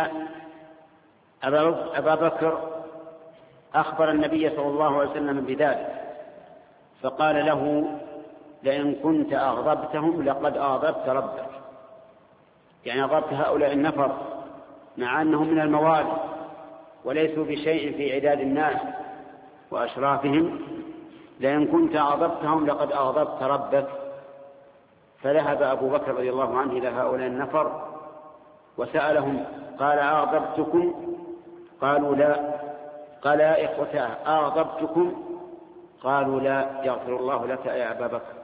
أبا بكر أخبر النبي صلى الله عليه وسلم بذلك فقال له لئن كنت أغضبتهم لقد أغضبت ربك، يعني أغضبت هؤلاء النفر مع أنهم من الموالي وليسوا بشيء في عداد الناس وأشرافهم، لئن كنت أغضبتهم لقد أغضبت ربك. فذهب أبو بكر رضي الله عنه إلى هؤلاء النفر وسألهم قال أغضبتكم؟ قالوا لا. قال يا إخوتاه أغضبتكم؟ قالوا لا. يغفر الله لك يا أبا بكر.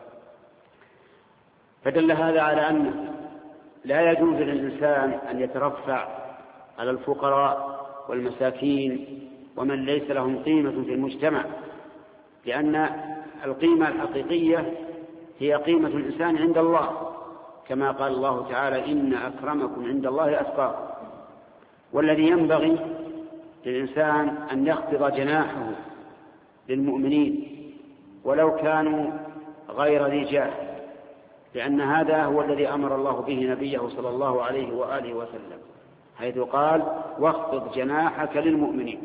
فدل هذا على أن لا يجوز للإنسان أن يترفع على الفقراء والمساكين ومن ليس لهم قيمة في المجتمع، لأن القيمة الحقيقية هي قيمة الإنسان عند الله، كما قال الله تعالى إن أكرمكم عند الله أتقاكم. والذي ينبغي للإنسان أن يخفض جناحه للمؤمنين ولو كانوا غير ذي جاه، لأن هذا هو الذي أمر الله به نبيه صلى الله عليه وآله وسلم، حيث قال واخفض جناحك للمؤمنين.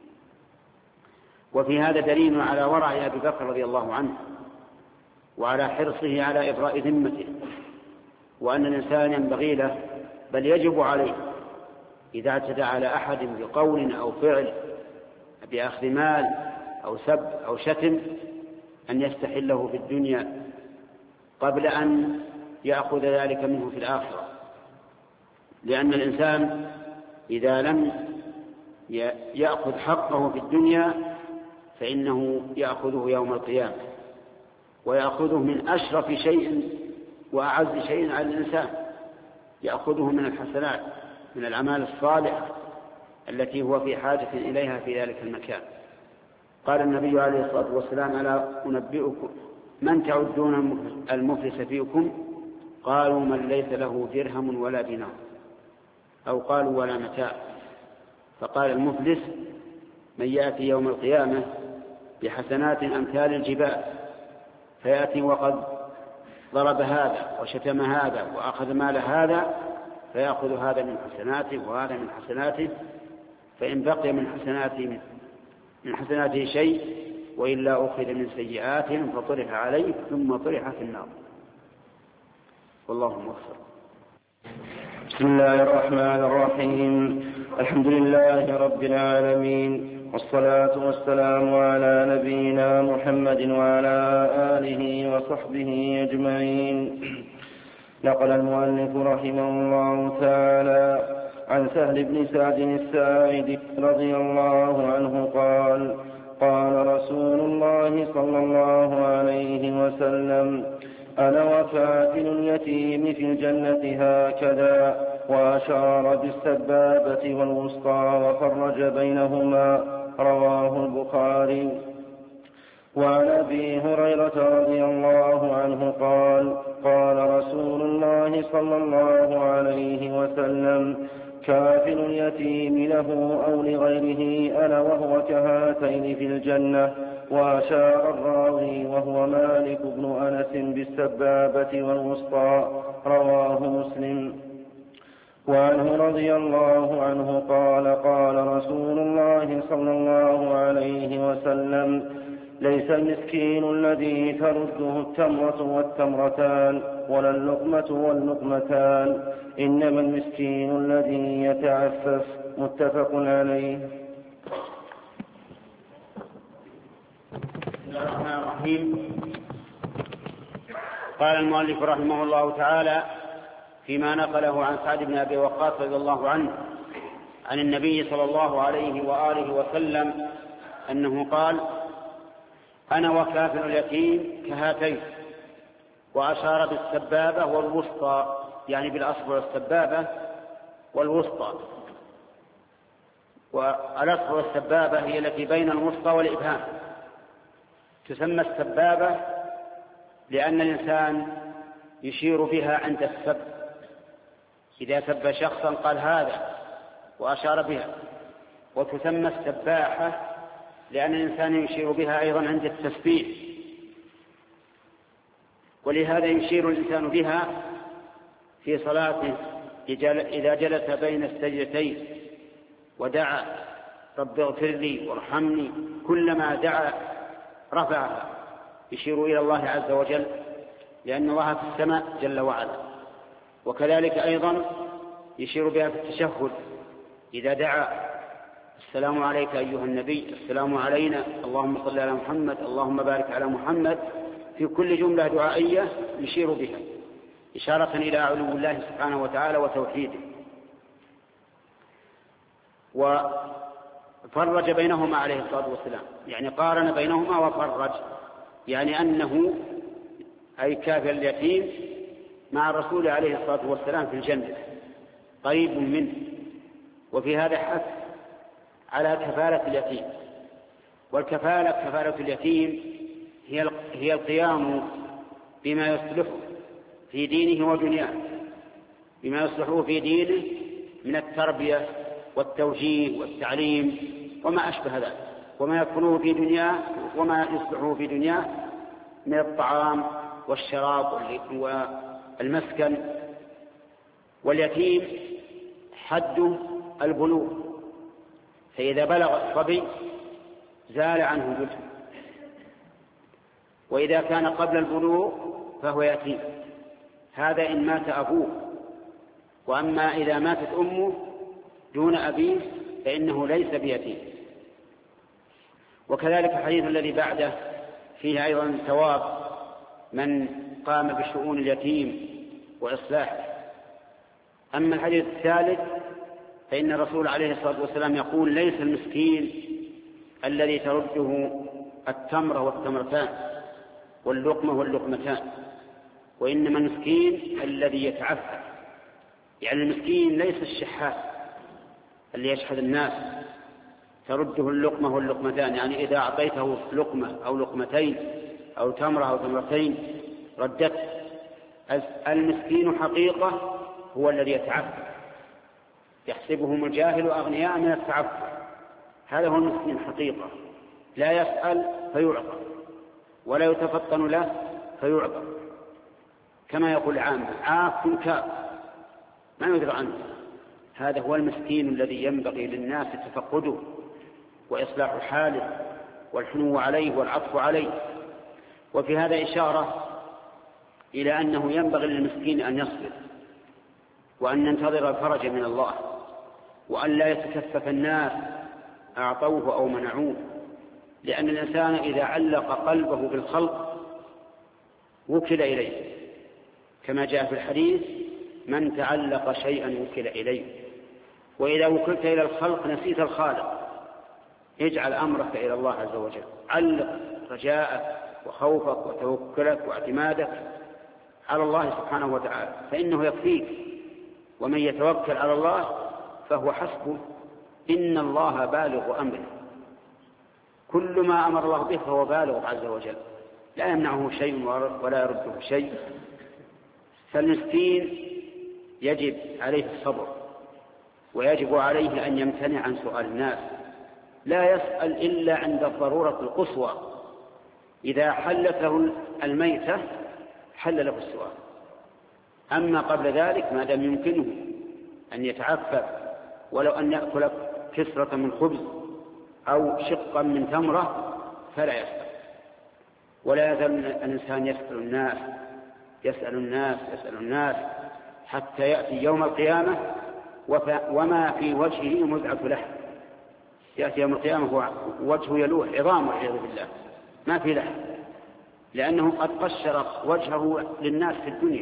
وفي هذا دليل على ورع أبي بكر رضي الله عنه وعلى حرصه على إبراء ذمته، وأن الإنسان ينبغي له بل يجب عليه إذا اعتدى على أحد بقول أو فعل بأخذ مال أو سب أو شتم أن يستحله في الدنيا قبل أن يأخذ ذلك منه في الآخرة، لأن الإنسان إذا لم يأخذ حقه في الدنيا فإنه يأخذه يوم القيامة، ويأخذه من أشرف شيء وأعز شيء على الإنسان، يأخذه من الحسنات، من الأعمال الصالحة التي هو في حاجة إليها في ذلك المكان. قال النبي عليه الصلاة والسلام: ألا أنبئكم من تعدون المفلس فيكم؟ قالوا: من ليس له درهم ولا دينار، أو قالوا: ولا متاع. فقال: المفلس من يأتي يوم القيامة بحسنات أمثال الجبال، فيأتي وقد ضرب هذا وشتم هذا وأخذ مال هذا، فيأخذ هذا من حسناته وهذا من حسناته، فإن بقي من حسناته من حسناته شيء وإلا أخذ من سيئاتهم فطرح عليه ثم طرح في النار. والله موفق. بسم الله الرحمن الرحيم. الحمد لله رب العالمين، والصلاة والسلام على نبينا محمد وعلى آله وصحبه أجمعين. نقل المؤلف رحمه الله تعالى عن سهل بن سعد الساعدي رضي الله عنه قال: قال رسول الله صلى الله عليه وسلم: أنا وكافل اليتيم في الجنة هكذا، وأشار بالسبابة والوسطى وفرج بينهما. رواه البخاري. وعن أبي هريرة رضي الله عنه قال: قال رسول الله صلى الله عليه وسلم: كافل اليتيم له أو لغيره أنا وهو كهاتين في الجنة. وأشار الراوي وهو مالك بن أنس بالسبابة والوسطى. رواه مسلم. وعنه رضي الله عنه قال: قال رسول الله صلى الله عليه وسلم: ليس المسكين الذي ترده التمرة والتمرتان ولا اللقمة واللقمتان، إنما المسكين الذي يتعفف. متفق عليه. بسم الله الرحمن الرحيم. قال المؤلف رحمه الله تعالى فيما نقله عن سعد بن أبي وقاص رضي الله عنه عن النبي صلى الله عليه وآله وسلم أنه قال: أنا وكافل اليتيم كهاتين. وأشار بالسبابة والوسطى، يعني بالأصبع والسبابة والوسطى. والأصبع والسبابة هي التي بين الوسطى والإبهام. تسمى السبابة لأن الإنسان يشير بها عند السب، إذا سب شخصا قال هذا وأشار بها. وتسمى السباحة لأن الإنسان يشير بها أيضا عند التسبيح، ولهذا يشير الإنسان بها في صلاته إذا جلس بين السجدتين ودعا: رب اغفر لي وارحمني. كلما دعا رفعها، يشير إلى الله عز وجل، لأن الله في السماء جل وعلا. وكذلك أيضا يشير بها في التشهد إذا دعا: السلام عليك أيها النبي، السلام علينا، اللهم صل على محمد، اللهم بارك على محمد. في كل جملة دعائية يشير بها إشارة إلى علو الله سبحانه وتعالى وتوحيده. وفرج بينهما عليه الصلاة والسلام، يعني قارن بينهما وفرج، يعني أنه أي كافل اليتيم مع الرسول عليه الصلاة والسلام في الجنة قريب منه. وفي هذا حث على كفالة اليتيم. والكفالة كفالة اليتيم هي هي القيام بما يصلحه في دينه ودنياه، بما يصلحه في دينه من التربية والتوجيه والتعليم وما أشبه ذلك، وما يكفله في دنياه وما يصلحه في دنياه من الطعام والشراب والمسكن. واليتيم حده البلوغ، فإذا بلغ الصبي زال عنه اليتم، وإذا كان قبل البلوغ فهو يتيم. هذا إن مات أبوه. وأما إذا ماتت أمه دون أبيه فإنه ليس بيتيم. وكذلك الحديث الذي بعده فيه أيضا ثواب من قام بشؤون اليتيم وإصلاحه. أما الحديث الثالث فإن الرسول عليه الصلاة والسلام يقول: ليس المسكين الذي ترده التمرة والتمرتان واللقمة واللقمتان، وإنما المسكين الذي يتعفف. يعني المسكين ليس الشحات اللي يشحذ الناس ترده اللقمة واللقمتان، يعني إذا أعطيته لقمة أو لقمتين أو تمرة أو تمرتين ردته. المسكين حقيقة هو الذي يتعفف، يحسبهم الجاهل أغنياء من التعفف، هذا هو المسكين حقيقة، لا يسأل فيعطى ولا يتفطن له فيعطى، كما يقول عامة: عاف كاف ما يدرى عنه. هذا هو المسكين الذي ينبغي للناس تفقده وإصلاح حاله والحنو عليه والعطف عليه. وفي هذا إشارة إلى أنه ينبغي للمسكين أن يصبر وأن ينتظر الفرج من الله، وأن لا يتكفف الناس أعطوه أو منعوه، لأن الإنسان إذا علق قلبه بالخلق وكل إليه، كما جاء في الحديث: من تعلق شيئا وكل إليه. وإذا وكلت إلى الخلق نسيت الخالق. اجعل أمرك إلى الله عز وجل، علق رجاءك وخوفك وتوكلك واعتمادك على الله سبحانه وتعالى، فإنه يكفيك. ومن يتوكل على الله فهو حسبه، إن الله بالغ أمره. كل ما أمر الله به فهو بالغ عز وجل، لا يمنعه شيء ولا يرده شيء. فالمسكين يجب عليه الصبر، ويجب عليه أن يمتنع عن سؤال الناس، لا يسأل إلا عند الضرورة القصوى. إذا حلت له الميتة حل له السؤال، أما قبل ذلك ما دام يمكنه أن يتعفف ولو أن يأكل كسرة من خبز أو شقا من تمرة فلا يسأل. ولا يزال الإنسان يسأل الناس يسأل الناس يسأل الناس حتى يأتي يوم القيامة وما في وجهه مزعة لحم. يأتي يوم القيامة هو وجهه يلوح عظام والعياذ بالله، ما في لحم، لأنه قد قشر وجهه للناس في الدنيا.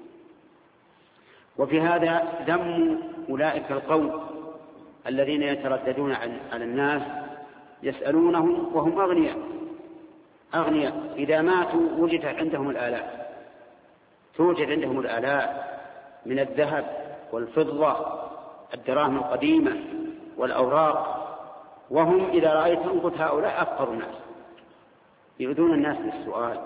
وفي هذا ذم أولئك القوم الذين يترددون على الناس يسألونهم وهم أغنياء أغنياء إذا ماتوا وجد عندهم الآلاف، توجد عندهم الآلاف من الذهب والفضة، الدراهم القديمة والأوراق، وهم إذا رأيتهم قلت هؤلاء أفقر الناس، يؤذون الناس بالسؤال.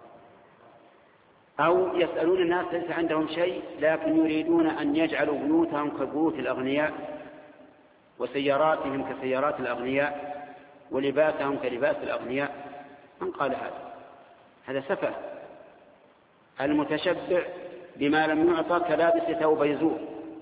أو يسألون الناس ليس عندهم شيء لكن يريدون أن يجعلوا بيوتهم كبيوت الأغنياء، وسياراتهم كسيارات الأغنياء، ولباسهم كلباس الأغنياء. من قال هذا؟ هذا سفه. المتشبع بما لم يعطى كلابس ثوب يزور.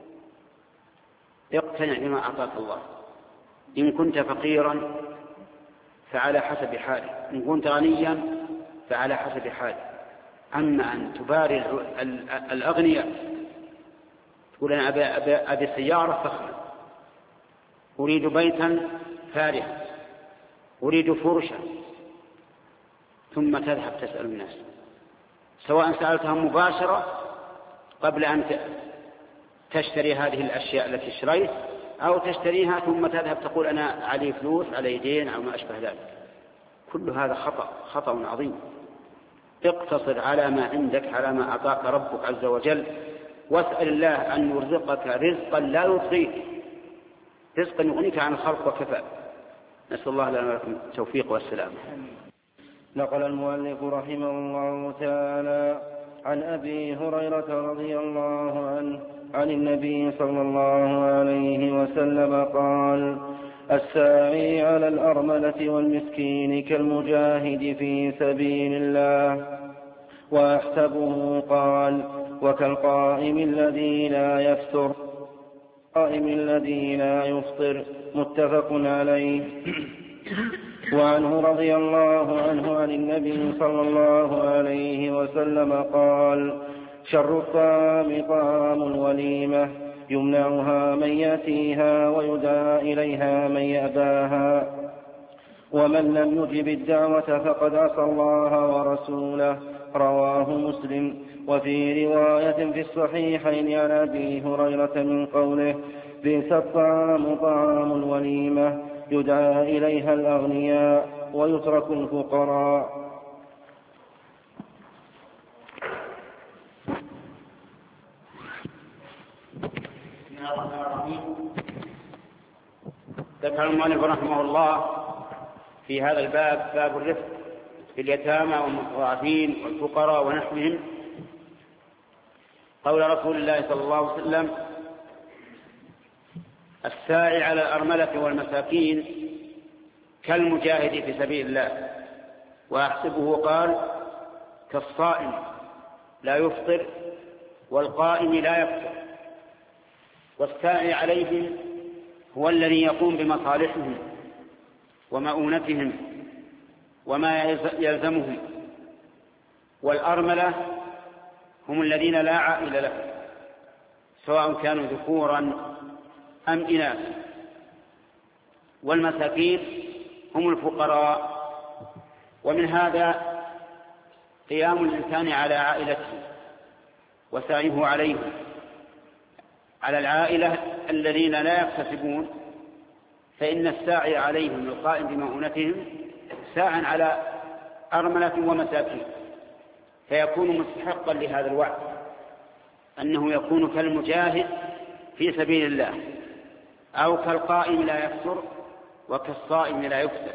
اقتنع بما أعطاك الله. إن كنت فقيرا فعلى حسب حالك، إن كنت غنيا فعلى حسب حالك. أما أن تباري الأغنياء تقول أنا أبي, أبي, أبي سيارة فخمة، أريد بيتا فارغا، أريد فرشا، ثم تذهب تسأل الناس، سواء سألتهم مباشرة قبل أن تشتري هذه الأشياء التي اشتريت، أو تشتريها ثم تذهب تقول أنا علي فلوس على يدين أو ما أشبه ذلك. كل هذا خطأ خطأ عظيم. اقتصر على ما عندك، على ما أعطاك ربك عز وجل، واسأل الله أن يرزقك رزقا لا يطغيك، رزقا يغنيك عن الخلق وكفى. نسأل الله لنا ولكم التوفيق والسلام. نقل المؤلف رحمه الله تعالى عن أبي هريرة رضي الله عنه عن النبي صلى الله عليه وسلم قال: الساعي على الأرملة والمسكين كالمجاهد في سبيل الله. وأحسبه قال: وكالقائم الذي لا يفتر قائم الذي لا يفطر. متفق عليه. وعنه رضي الله عنه عن النبي صلى الله عليه وسلم قال: شر الطعام طعام الوليمة يمنعها من يأتيها ويدعى إليها من يأباها. ومن لم يجب الدعوة فقد عصى الله ورسوله. رواه مسلم. وفي رواية في الصحيحين عن أبي هريرة من قوله: بئس الطعام طعام الوليمة يدعى إليها الأغنياء ويترك الفقراء. ذكر المؤلف رحمه الله في هذا الباب باب الرفق في اليتامى والمستضعفين والفقراء ونحوهم قول رسول الله صلى الله عليه وسلم: الساعي على الأرملة والمساكين كالمجاهد في سبيل الله. وأحسبه قال: كالصائم لا يفطر والقائم لا يفطر. والساعي عليهم هو الذي يقوم بمصالحهم ومؤونتهم وما يلزمهم. والأرملة هم الذين لا عائل لهم سواء كانوا ذكورا أم إناث. والمساكين هم الفقراء. ومن هذا قيام الإنسان على عائلته وسعيه عليهم، على العائلة الذين لا يكتسبون، فإن الساعي عليهم القائم بمؤونتهم ساعا على أرملة ومساكين، فيكون مستحقا لهذا الوعد أنه يكون كالمجاهد في سبيل الله، أو كالقائم لا يفطر وكالصائم لا يفطر.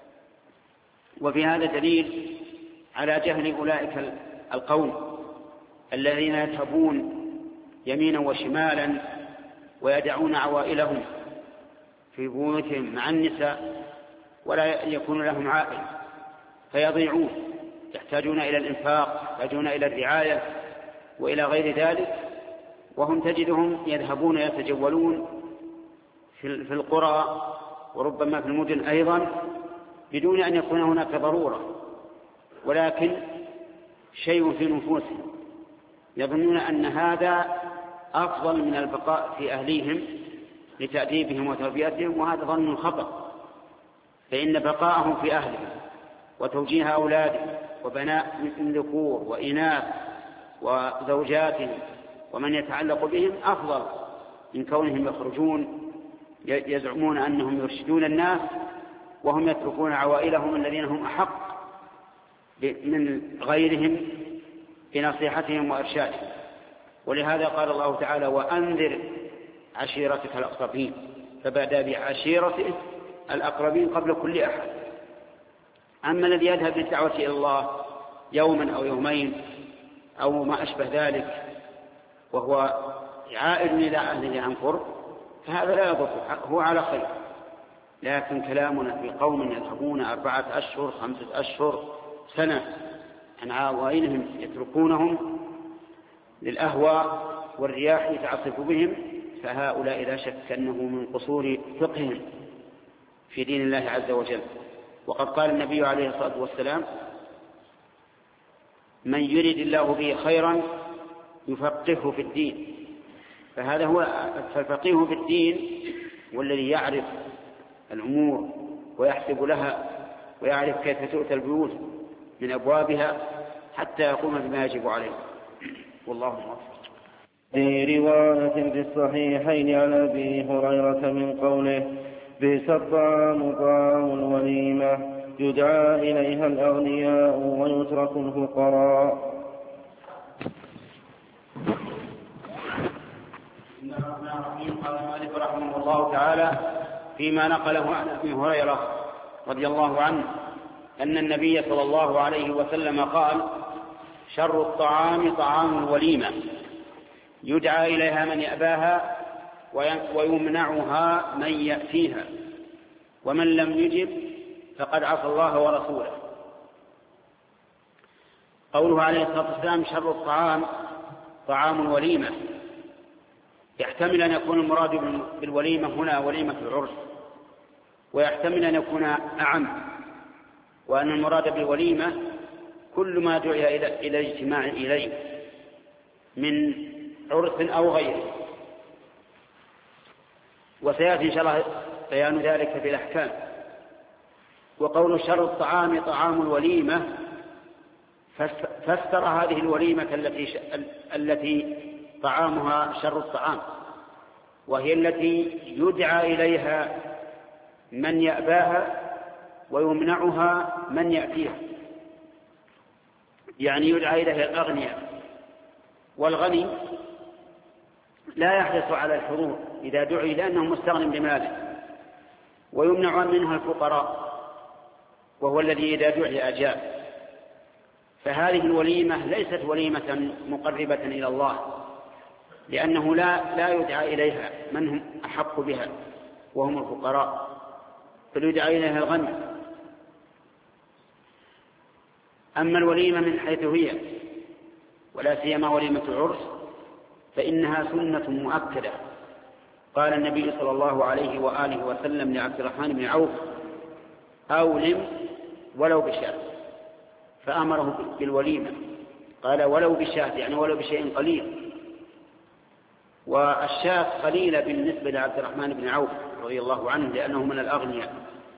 وفي هذا دليل على جهل أولئك القوم الذين يذهبون يمينا وشمالا ويدعون عوائلهم في بيوتهم مع النساء ولا يكون لهم عائل فيضيعون، يحتاجون إلى الإنفاق، يحتاجون إلى الرعاية وإلى غير ذلك، وهم تجدهم يذهبون يتجولون في القرى وربما في المدن أيضا بدون أن يكون هناك ضرورة، ولكن شيء في نفوسهم يظنون أن هذا أفضل من البقاء في أهليهم لتأديبهم وتربيتهم، وهذا ظن خطأ. فإن بقاءهم في أهلهم وتوجيه أولادهم وبناء من ذكور وإناث وزوجاتهم ومن يتعلق بهم أفضل من كونهم يخرجون يزعمون أنهم يرشدون الناس وهم يتركون عوائلهم الذين هم أحق من غيرهم بنصيحتهم وإرشادهم. ولهذا قال الله تعالى: وأنذر عشيرتك الأقربين، فبدأ بعشيرته الأقربين قبل كل أحد. أما الذي يذهب للدعوة إلى الله يوما أو يومين أو ما أشبه ذلك وهو عائد إلى أهله عن قرب فهذا لا يضر، هو على خير. لكن كلامنا في قوم يذهبون أربعة أشهر خمسة أشهر سنة عن عوائلهم يتركونهم للأهواء والرياح يتعصف بهم، فهؤلاء لا شك أنه من قصور فقههم في دين الله عز وجل. وقد قال النبي عليه الصلاة والسلام: من يريد الله به خيرا يفقهه في الدين. فهذا هو الفقيه في الدين والذي يعرف الأمور ويحسب لها ويعرف كيف تؤتى البيوت من أبوابها حتى يقوم بما يجب عليه. والله موفق. في رواية في الصحيحين عن أبي هريرة من قوله: بئس الطعام طعام الوليمة يدعى إليها الأغنياء ويترك الفقراء. قال المؤلف رحمه الله تعالى فيما نقله عن أبي هريرة رضي الله عنه أن النبي صلى الله عليه وسلم قال: شر الطعام طعام الوليمة يدعى إليها من يأباها ويمنعها من يأتيها، ومن لم يجب فقد عصى الله ورسوله. قوله عليه الصلاة والسلام شر الطعام طعام الوليمة يحتمل أن يكون المراد بالوليمة هنا وليمة العرس، ويحتمل أن يكون أعم، وأن المراد بالوليمة كل ما دعي إلى الاجتماع إليه من عرس أو غيره. وسيأتي إن شاء الله بيان ذلك في الأحكام. وقول شر الطعام طعام الوليمة فسر هذه الوليمة التي التي طعامها شر الطعام، وهي التي يدعى إليها من يأباها ويمنعها من يأتيها، يعني يدعى إليها الأغنياء، والغني لا يحرص على الحضور إذا دعي لأنه مستغن بماله، ويمنع منها الفقراء وهو الذي إذا دعي أجاب. فهذه الوليمة ليست وليمة مقربة إلى الله، لأنه لا لا يدعى إليها من هم أحق بها وهم الفقراء، بل يدعى إليها الغني. أما الوليمة من حيث هي، ولا سيما وليمة العرس، فإنها سنة مؤكدة. قال النبي صلى الله عليه وآله وسلم لعبد الرحمن بن عوف: أولم ولو بشاة، فأمره بالوليمة. قال ولو بشاة يعني ولو بشيء قليل، والشاة قليلة بالنسبة لعبد الرحمن بن عوف رضي الله عنه لأنه من الأغنياء.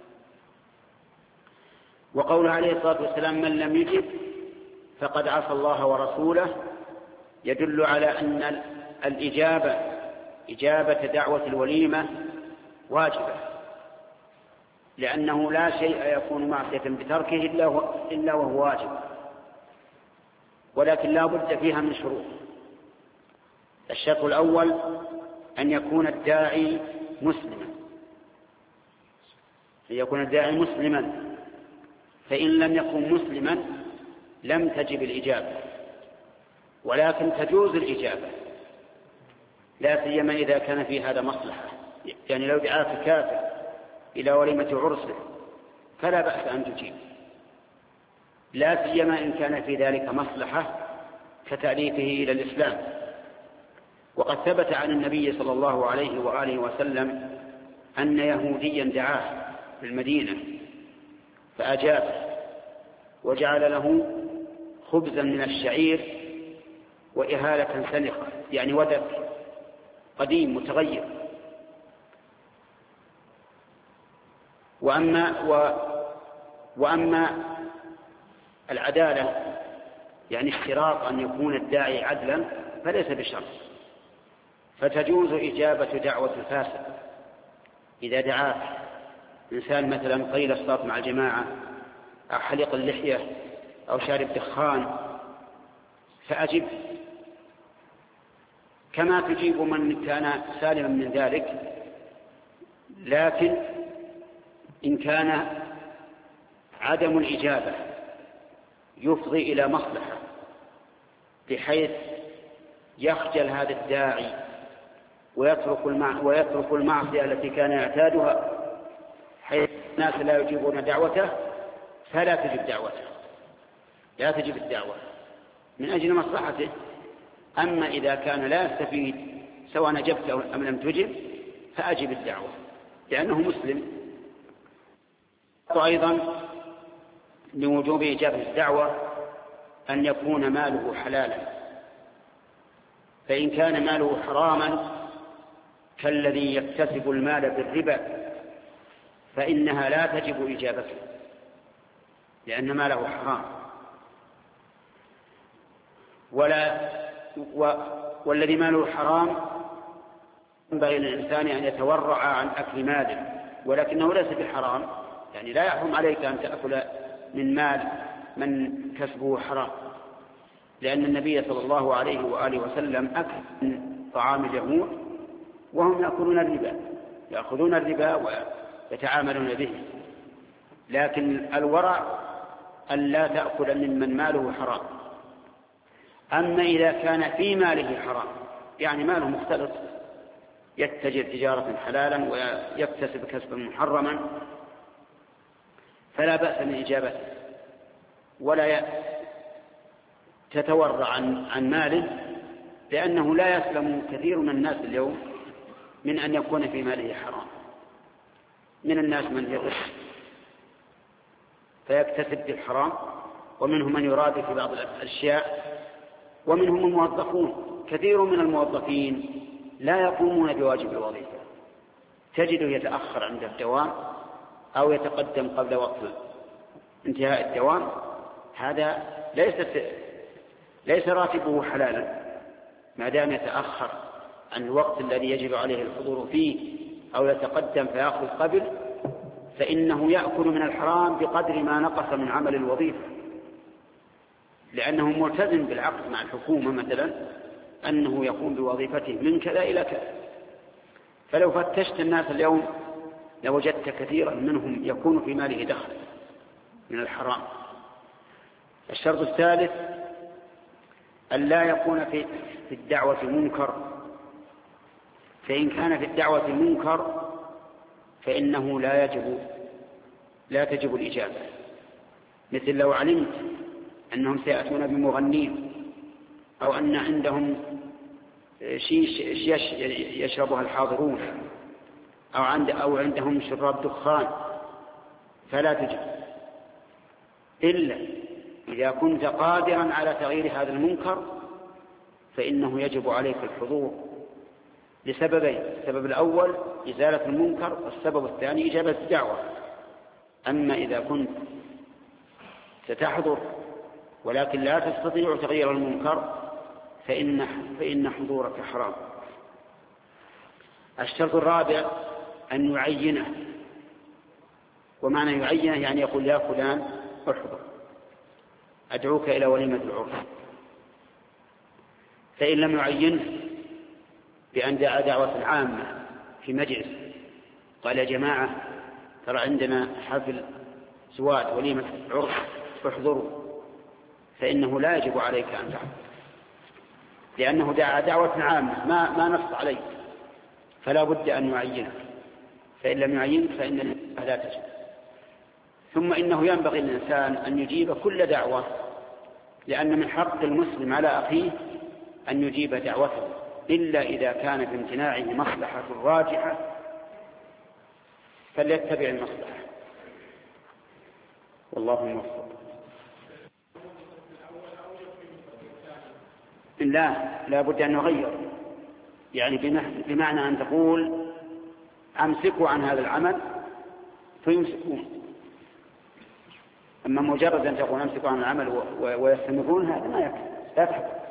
وقول عليه الصلاة والسلام: من لم يجب فقد عصى الله ورسوله، يدل على أن الإجابة إجابة دعوة الوليمة واجبة، لأنه لا شيء يكون معصية بتركه إلا وهو واجب، ولكن لا بد فيها من شروط. الشرط الأول أن يكون الداعي مسلما، أن يكون الداعي مسلما، فإن لم يكن مسلما لم تجب الإجابة، ولكن تجوز الإجابة، لا سيما إذا كان في هذا مصلحة. يعني لو دعاك كافر إلى وليمة عرسه فلا بأس أن تجيب، لا سيما إن كان في ذلك مصلحة كتأليفه إلى الإسلام. وقد ثبت عن النبي صلى الله عليه وآله وسلم أن يهوديا دعاه في المدينة فأجابه، وجعل له خبزا من الشعير وإهالة سلخة، يعني ودك قديم متغير. وأما, و وأما العدالة يعني اشتراط أن يكون الداعي عدلا فليس بشرط، فتجوز إجابة دعوة الفاسق. إذا دعاك إنسان مثلا قيل الصلاة مع الجماعة أو حلق اللحية أو شارب دخان فأجب، كما تجيب من كان سالما من ذلك، لكن إن كان عدم الإجابة يفضي إلى مصلحة بحيث يخجل هذا الداعي ويترك ويترك المعصية التي كان يعتادها حيث الناس لا يجيبون دعوته، فلا تجب دعوته، لا تجب الدعوة من أجل مصلحته. أما إذا كان لا يستفيد سواء أجبت أم لم تجب فأجب الدعوة لأنه مسلم. وأيضا لوجوب إجابة الدعوة أن يكون ماله حلالا، فإن كان ماله حراما كالذي يكتسب المال بالربا فإنها لا تجب إجابته لأن ماله حرام. ولا و والذي ماله حرام ينبغي للإنسان أن يتورع عن أكل ماله، ولكنه ليس بحرام، يعني لا يحرم عليك أن تأكل من مال من كسبه حرام، لأن النبي صلى الله عليه وآله وسلم أكل من طعام اليهود وهم يأكلون الربا، يأخذون الربا ويتعاملون به، لكن الورع أن لا تأكل ممن ماله حرام. أما إذا كان في ماله حرام يعني ماله مختلط يتجر تجارة حلالا ويكتسب كسبا محرما فلا بأس من إجابته، ولا تتورع عن, عن ماله، لأنه لا يسلم كثير من الناس اليوم من أن يكون في ماله حرام. من الناس من يغش فيكتسب بالحرام، ومنهم من يراد في بعض الأشياء، ومنهم الموظفون. كثير من الموظفين لا يقومون بواجب الوظيفة، تجده يتأخر عند الدوام أو يتقدم قبل وقت انتهاء الدوام، هذا ليس ليس راتبه حلالا ما دام يتأخر عن الوقت الذي يجب عليه الحضور فيه أو يتقدم فيأخذ قبل، فإنه يأكل من الحرام بقدر ما نقص من عمل الوظيفة، لأنه ملتزم بالعقد مع الحكومة مثلا أنه يقوم بوظيفته من كذا إلى كذا. فلو فتشت الناس اليوم لوجدت كثيرا منهم يكون في ماله دخل من الحرام. الشرط الثالث أن لا يكون في في الدعوة منكر، فإن كان في الدعوة منكر فإنه لا يجب لا تجب الإجابة. مثل لو علمت أنهم سيأتون بمغنين أو أن عندهم شيء يشربها الحاضرون أو عند أو عندهم شراب دخان فلا تجب، إلا إذا كنت قادرا على تغيير هذا المنكر فإنه يجب عليك الحضور لسببين: السبب الأول إزالة المنكر، والسبب الثاني إجابة الدعوة. أما إذا كنت ستحضر ولكن لا تستطيع تغيير المنكر فإن, فإن حضورك حرام. الشرط الرابع أن يعينه، ومعنى يعينه يعني يقول يا فلان احضر أدعوك إلى وليمة العرس. فإن لم يعينه بأن دعا دعوة عامة في مجلس قال يا جماعة ترى عندنا حفل زواج وليمة عرس احضروا، فإنه لا يجب عليك أن تحضر، لأنه دعا دعوة عامة ما, ما نص عليه، فلا بد أن يعينه. فإن لم يعينه فإن لا تجب. ثم إنه ينبغي للإنسان أن يجيب كل دعوة، لأن من حق المسلم على أخيه أن يجيب دعوته، إلا إذا كان في امتناعه مصلحة راجحة فليتبع المصلحة، والله موفق. لا لا بد أن نغير، يعني بمعنى أن تقول أمسكوا عن هذا العمل فيمسكون. أما مجرد أن تقول أمسكوا عن العمل ويستمرون هذا ما يكفي، لا تحب.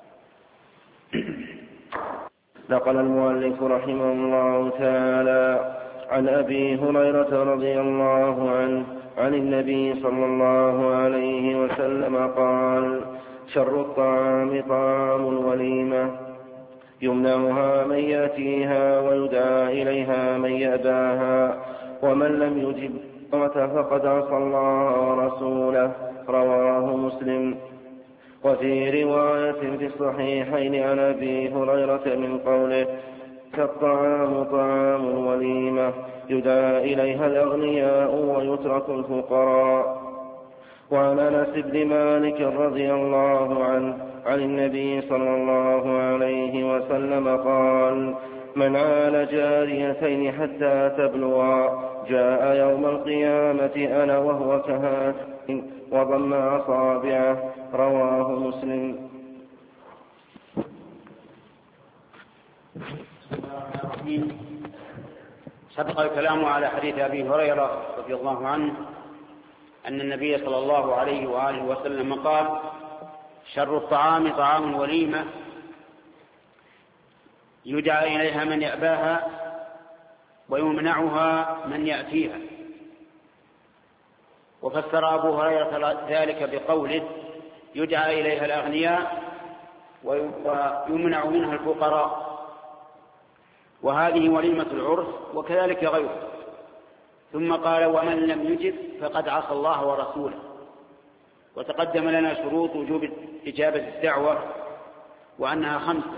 نقل المؤلف رحمه الله تعالى عن أبي هريرة رضي الله عنه عن النبي صلى الله عليه وسلم قال: شر الطعام طعام الوليمة، يمنعها من يأتيها ويدعى إليها من يأباها، ومن لم يجب فقد عصى الله ورسوله. رواه مسلم. وفي رواية في الصحيحين عن أبي هريرة من قوله: كالطعام طعام الوليمة، يدعى إليها الأغنياء ويترك الفقراء. وعن أنس بن مالك رضي الله عنه عن النبي صلى الله عليه وسلم قال: من عال جاريتين حتى تبلغا جاء يوم القيامة أنا وهو كهاتين وضم أصابعه. رواه مسلم. سبق الكلام على حديث أبي هريرة رضي الله عنه أن النبي صلى الله عليه وآله وسلم قال: شر الطعام طعام الوليمة، يدعى إليها من يأباها ويمنعها من يأتيها. وفسر أبو هريرة ذلك بقوله: يدعى إليها الأغنياء ويمنع منها الفقراء. وهذه وليمة العرس وكذلك غيره. ثم قال: ومن لم يجب فقد عصى الله ورسوله. وتقدم لنا شروط وجوب إجابة الدعوة وأنها خمسة.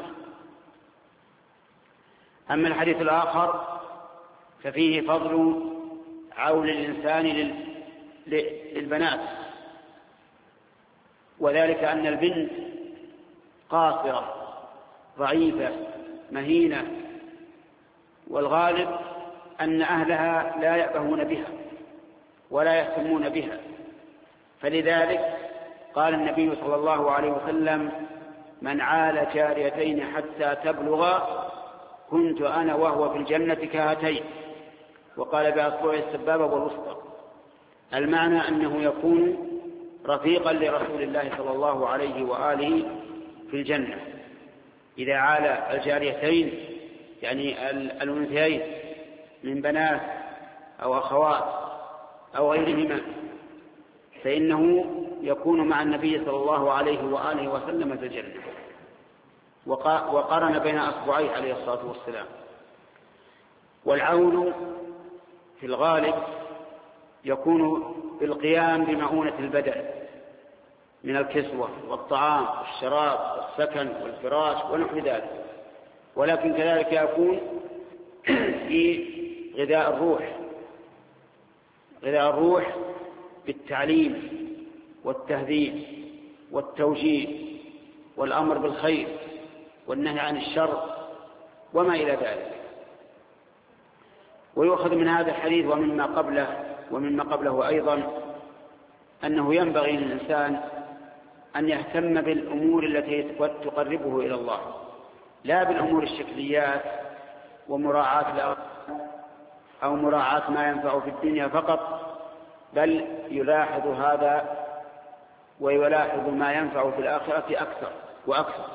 أما الحديث الآخر ففيه فضل عول الإنسان للبنات، وذلك أن البنت قاصرة ضعيفة مهينة، والغالب أن أهلها لا يأبهون بها ولا يهتمون بها، فلذلك قال النبي صلى الله عليه وسلم: من عال جاريتين حتى تبلغا كنت أنا وهو في الجنة كهاتين. وقال بأصبعه السبابة والوسطى. المعنى أنه يكون رفيقا لرسول الله صلى الله عليه وآله في الجنة إذا عال الجاريتين يعني الأنثيين من بنات أو أخوات أو غيرهما فإنه يكون مع النبي صلى الله عليه وآله وسلم في الجنة. وقارن بين أصبعيه عليه الصلاة والسلام. والعول في الغالب يكون بالقيام بمؤونة البدن من الكسوة والطعام والشراب والسكن والفراش ونحو ذلك، ولكن كذلك يكون في غذاء الروح غذاء الروح بالتعليم والتهذيب والتوجيه والأمر بالخير والنهي عن الشر وما إلى ذلك. ويؤخذ من هذا الحديث ومما قبله ومما قبله أيضا أنه ينبغي للإنسان أن يهتم بالأمور التي تقربه إلى الله، لا بالأمور الشكليات ومراعاة أو مراعاة ما ينفع في الدنيا فقط، بل يلاحظ هذا ويلاحظ ما ينفع في الآخرة أكثر وأكثر.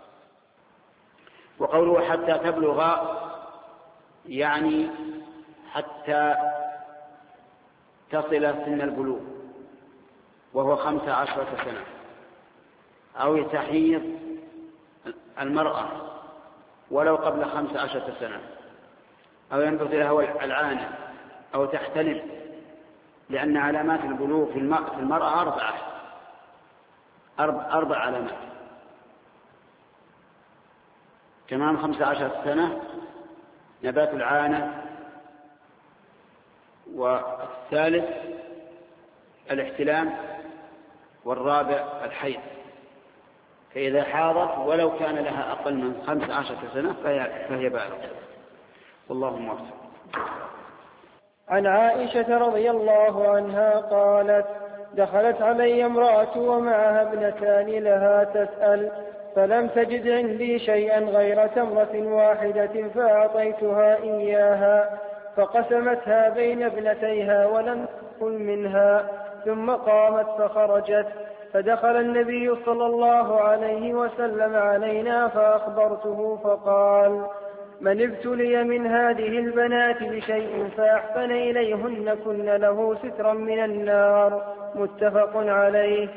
وقوله حتى تبلغ يعني حتى تصل سن البلوغ وهو خمس عشرة سنة، أو تحيض المرأة ولو قبل خمس عشرة سنة، أو ينبت لها العانة أو تحتلم، لأن علامات البلوغ في المرأة أربعة أربع علامات: تمام خمس عشرة سنة، نبات العانة، والثالث الاحتلام، والرابع الحيض. فإذا حاضت ولو كان لها أقل من خمس عشرة سنة فهي بالغة. والله موفق. عن عائشة رضي الله عنها قالت: دخلت علي امرأة ومعها ابنتان لها تسأل، فلم تجد عندي شيئا غير تمرة واحدة فأعطيتها إياها، فقسمتها بين ابنتيها ولم تأكل منها، ثم قامت فخرجت، فدخل النبي صلى الله عليه وسلم علينا فأخبرته فقال: من ابتلي من هذه البنات بشيء فأحسن إليهن كن له سترا من النار. متفق عليه.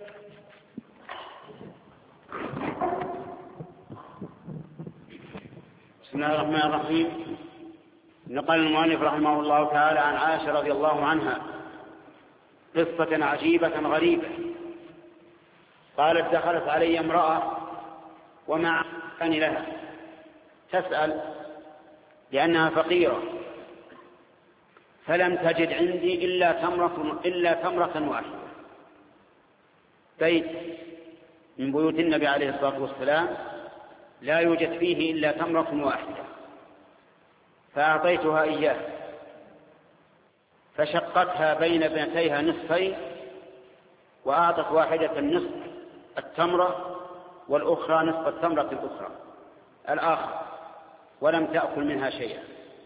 بسم الله الرحمن الرحيم. نقل المؤلف رحمه الله تعالى عن عائشة رضي الله عنها قصة عجيبة غريبة. قالت: دخلت علي امرأة ومع كان لها تسأل لأنها فقيرة، فلم تجد عندي إلا تمرة, إلا تمرة واحدة. بيت من بيوت النبي عليه الصلاة والسلام لا يوجد فيه إلا تمرة واحدة، فأعطيتها إياه، فشقتها بين ابنتيها نصفين، وأعطت واحدة النصف التمرة والأخرى نصف التمرة الأخرى الآخر، ولم تأكل منها شيئا.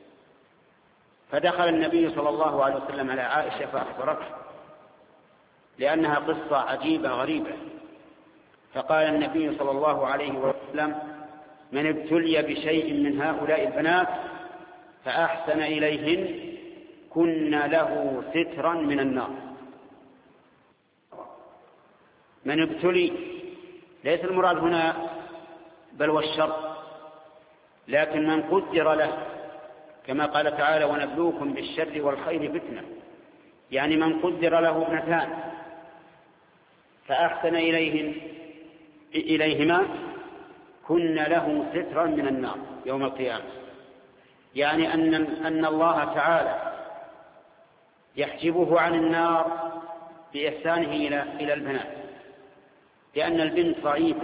فدخل النبي صلى الله عليه وسلم على عائشة فأخبرته، لأنها قصة عجيبة غريبة. فقال النبي صلى الله عليه وسلم: من ابتلي بشيء من هؤلاء البنات فأحسن إليهن كن له سترا من النار. من ابتلي ليس المراد هنا بل والشر، لكن من قدر له، كما قال تعالى: ونبلوكم بالشر والخير فتنة، يعني من قدر له ابنتان فأحسن إليهن إليهما كن له سترا من النار يوم القيامة، يعني أن, أن الله تعالى يحجبه عن النار بإحسانه إلى, إلى البنات، لأن البنت ضعيفة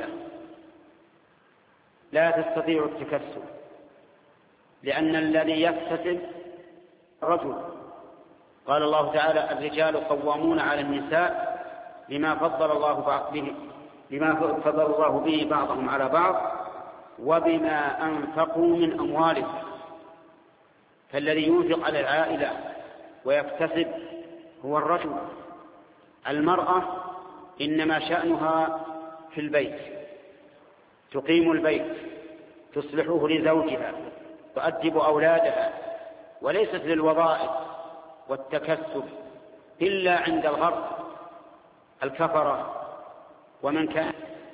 لا تستطيع التكسب، لأن الذي يكتسب الرجل. قال الله تعالى: الرجال قوامون على النساء بما فضل الله به بما فضل الله به بعضهم على بعض وبما أنفقوا من أموالهم. فالذي ينفق على العائلة ويكتسب هو الرجل. المرأة إنما شأنها في البيت، تقيم البيت، تصلحه لزوجها، تؤدب أولادها، وليست للوظائف والتكسب إلا عند الغرب الكفرة ومن كان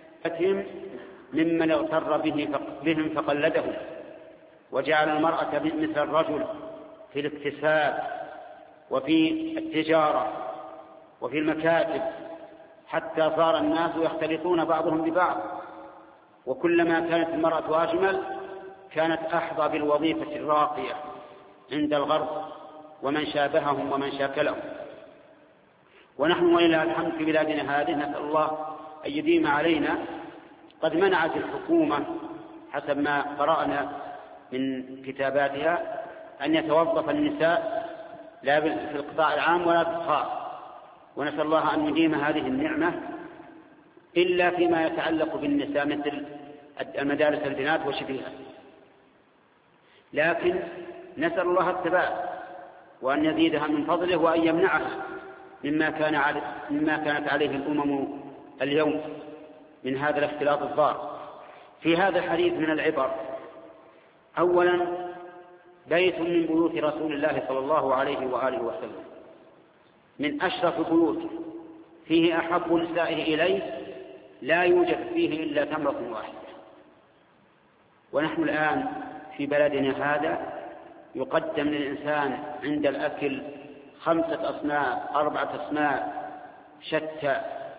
ممن اغتر بهم فقلدهم، وجعل المرأة مثل الرجل في الاكتساب وفي التجارة وفي المكاتب، حتى صار الناس يختلطون بعضهم ببعض، وكلما كانت المرأة أجمل كانت أحظى بالوظيفة الراقية عند الغرب ومن شابههم ومن شاكلهم. ونحن ولله الحمد في بلادنا هذه نسأل الله أن يديم علينا. قد منعت الحكومة حسب ما قرأنا من كتاباتها أن يتوظف النساء لا في القطاع العام ولا في الخاص، ونسأل الله أن يديم هذه النعمة إلا فيما يتعلق بالنساء مثل المدارس البنات وشبهها. لكن نسأل الله الثبات وأن يزيدها من فضله وأن يمنعها مما كان عليه مما كانت عليه الأمم اليوم من هذا الاختلاط الضار. في هذا الحديث من العبر: أولا، بيت من بيوت رسول الله صلى الله عليه وآله وسلم من أشرف بيوته، فيه أحب نسائه إليه، لا يوجد فيه إلا تمرة واحدة. ونحن الآن في بلدنا هذا يقدم للإنسان عند الأكل خمسة أصناف أربعة أصناف شتى.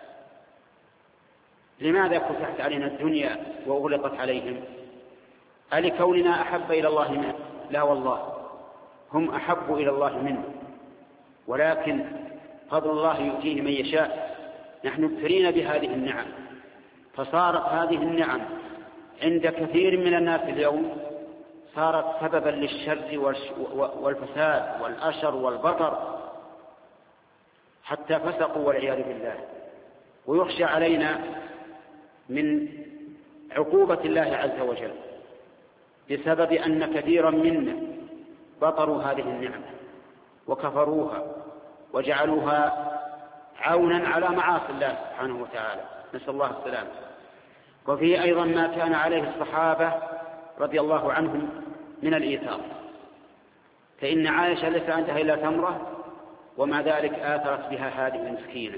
لماذا فتحت علينا الدنيا وأغلقت عليهم؟ ألكوننا أحب إلى الله منه؟ لا والله، هم أحب إلى الله منه، ولكن فضل الله يؤتيه من يشاء. نحن ابتلينا بهذه النعم، فصارت هذه النعم عند كثير من الناس اليوم صارت سببا للشر والفساد والأشر والبطر، حتى فسقوا والعياذ بالله. ويخشى علينا من عقوبة الله عز وجل بسبب أن كثيرا منا بطروا هذه النعمة وكفروها وجعلوها عونا على معاصي الله سبحانه وتعالى، نسأل الله السلامة. وفيه أيضا ما كان عليه الصحابة رضي الله عنهم من الإيثار، فإن عائشة ليس عندها إلا تمرة ومع ذلك آثرت بها هذه المسكينة.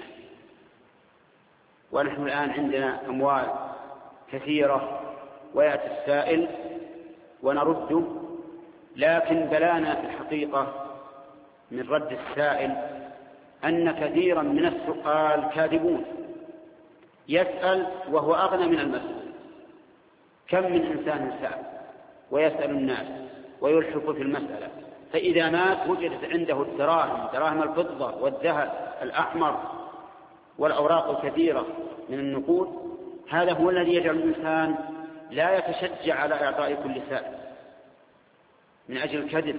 ونحن الآن عندنا أموال كثيرة ويأتي السائل ونرده، لكن بلانا في الحقيقة من رد السائل أن كثيرا من السؤال كاذبون، يسأل وهو أغنى من المسؤول. كم من إنسان سأل ويسأل الناس ويلحق في المسألة، فإذا مات وجدت عنده الدراهم، دراهم الفضة والذهب الأحمر والأوراق الكثيرة من النقود. هذا هو الذي يجعل الإنسان لا يتشجع على إعطاء كل سائل من أجل الكذب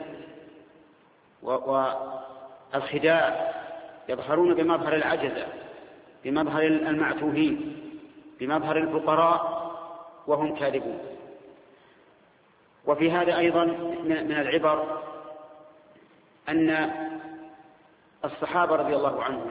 والخداع. يظهرون بمظهر العجزة، بمظهر المعتوهين، بمظهر الفقراء، وهم كاذبون. وفي هذا أيضا من العبر أن الصحابة رضي الله عنهم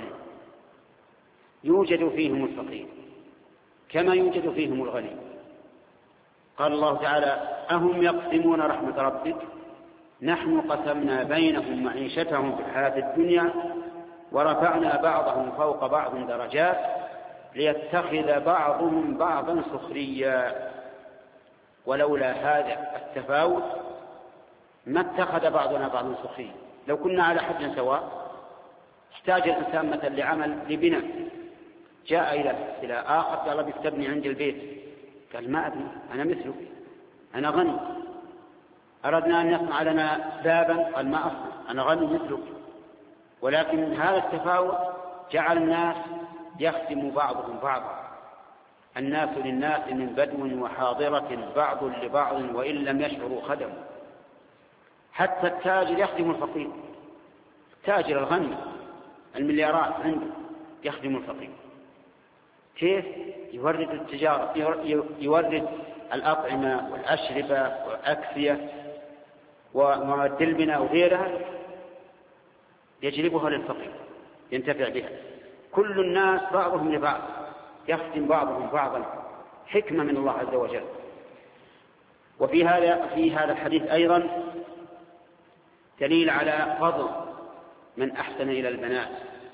يوجد فيهم الفقير كما يوجد فيهم الغني. قال الله تعالى: أهم يقسمون رحمة ربك نحن قسمنا بينهم معيشتهم في الحياة الدنيا ورفعنا بعضهم فوق بعض درجات ليتخذ بعضهم بعضا سخريا. ولولا هذا التفاوت ما اتخذ بعضنا بعضا سخريا. لو كنا على حد سواء احتاج الإنسان مثلا لعمل لبناء، جاء إلى إلى آخر قال: بتبني عند البيت، قال: ما أبني، أنا مثلك، أنا غني. أردنا أن يصنع لنا بابا، قال: ما أصنع، أنا غني مثلك. ولكن هذا التفاوت جعل الناس يخدم بعضهم بعضا، الناس للناس من بدو وحاضرة بعض لبعض وإن لم يشعروا خدموا. حتى التاجر يخدم الفقير، التاجر الغني المليارات عنده يخدم الفقير. كيف؟ يورد التجارة، يورد الأطعمة والأشربة والأكسية ومواد البناء وغيرها يجلبها للفقير ينتفع بها. كل الناس بعضهم لبعض، يخدم بعضهم بعضا، حكمة من الله عز وجل. وفي هذا في هذا الحديث أيضا دليل على فضل من أحسن إلى البنات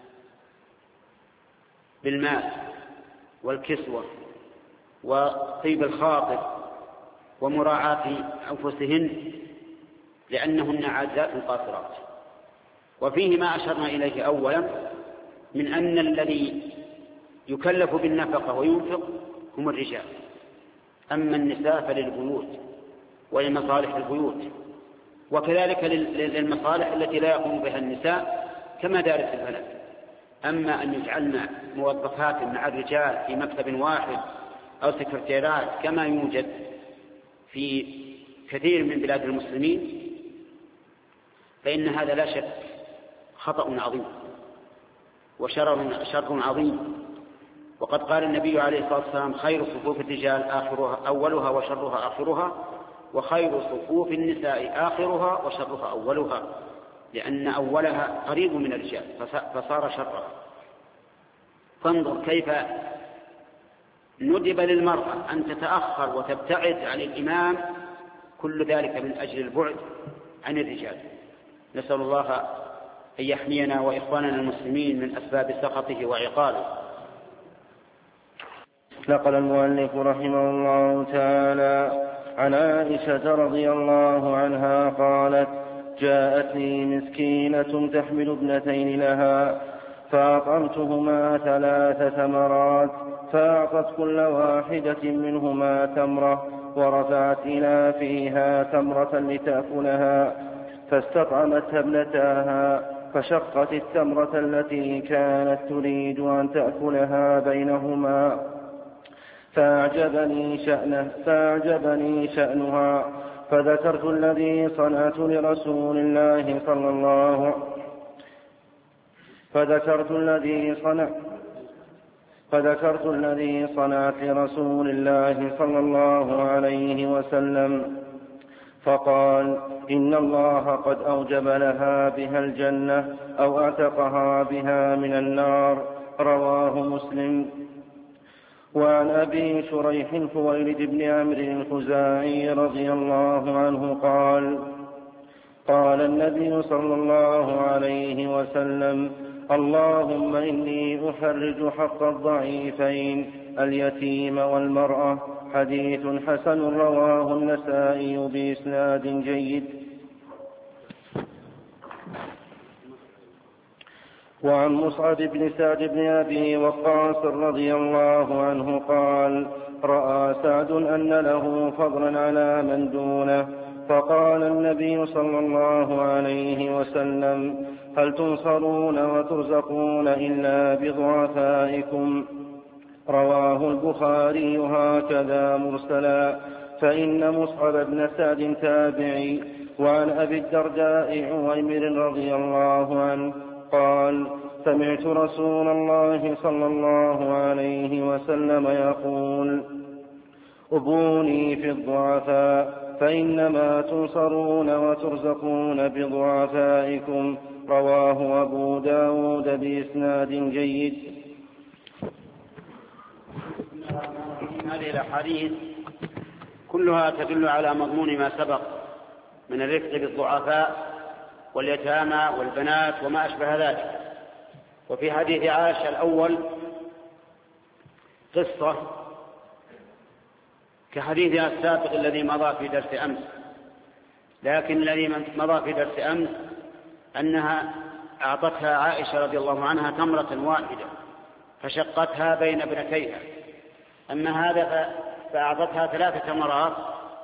بالمال والكسوة وطيب الخاطر ومراعاة أنفسهن لأنهن عاجزات قاصرات. وفيه ما أشرنا إليه أولا من أن الذي يكلف بالنفقة وينفق هم الرجال، أما النساء فللبيوت ولمصالح البيوت، وكذلك للمصالح التي لا يقوم بها النساء كمدارس البلد. أما أن يجعلنا موظفات مع الرجال في مكتب واحد أو سكرتيرات كما يوجد في كثير من بلاد المسلمين فإن هذا لا شك خطأ عظيم وشر شر عظيم. وقد قال النبي عليه الصلاة والسلام: خير صفوف الرجال آخرها أولها وشرها آخرها، وخير صفوف النساء آخرها وشرها أولها، لأن أولها قريب من الرجال فصار شرها. فانظر كيف ندب للمرأة أن تتأخر وتبتعد عن الإمام، كل ذلك من أجل البعد عن الرجال. نسأل الله أن يحمينا وإخواننا المسلمين من أسباب سخطه وعقابه. نقل المؤلف رحمه الله تعالى عن عائشة رضي الله عنها قالت: جاءتني مسكينة تحمل ابنتين لها فأطعمتهما ثلاث تمرات، فأعطت كل واحدة منهما تمرة ورفعت إلى فيها تمرة لتأكلها، فاستطعمتها ابنتاها فشقت التمرة التي كانت تريد أن تأكلها بينهما، فأعجبني شأنه فأعجبني شأنها، فذكرت الذي صنعت لرسول الله صلى الله فذكرت الذي صنع فذكرت الذي صنعت لرسول الله صلى الله عليه وسلم، فقال: إن الله قد أوجب لها بها الجنة أو أعتقها بها من النار. رواه مسلم. وعن أبي شريح خويلد بن عمرو الخزاعي رضي الله عنه قال: قال النبي صلى الله عليه وسلم: اللهم إني أحرج حق الضعيفين اليتيم والمرأة. حديث حسن رواه النسائي بإسناد جيد. وعن مصعب بن سعد بن أبي وقاص رضي الله عنه قال: رأى سعد أن له فضلا على من دونه، فقال النبي صلى الله عليه وسلم: هل تنصرون وترزقون إلا بضعفائكم؟ رواه البخاري هكذا مرسلا، فإن مصعب بن سعد تابعي. وعن أبي الدرداء عويمر رضي الله عنه قال: سمعت رسول الله صلى الله عليه وسلم يقول: أبوني في الضعفاء فإنما تنصرون وترزقون بضعفائكم. رواه أبو داود بإسناد جيد. هذه الأحاديث كلها تدل على مضمون ما سبق من الرفق بالضعفاء واليتامى والبنات وما أشبه ذلك. وفي حديث عائشة الأول قصة كحديثها السابق الذي مضى في درس أمس، لكن الذي مضى في درس أمس أنها أعطتها عائشة رضي الله عنها تمرة واحدة فشقتها بين ابنتيها، أما هذا فأعطتها ثلاث تمرات،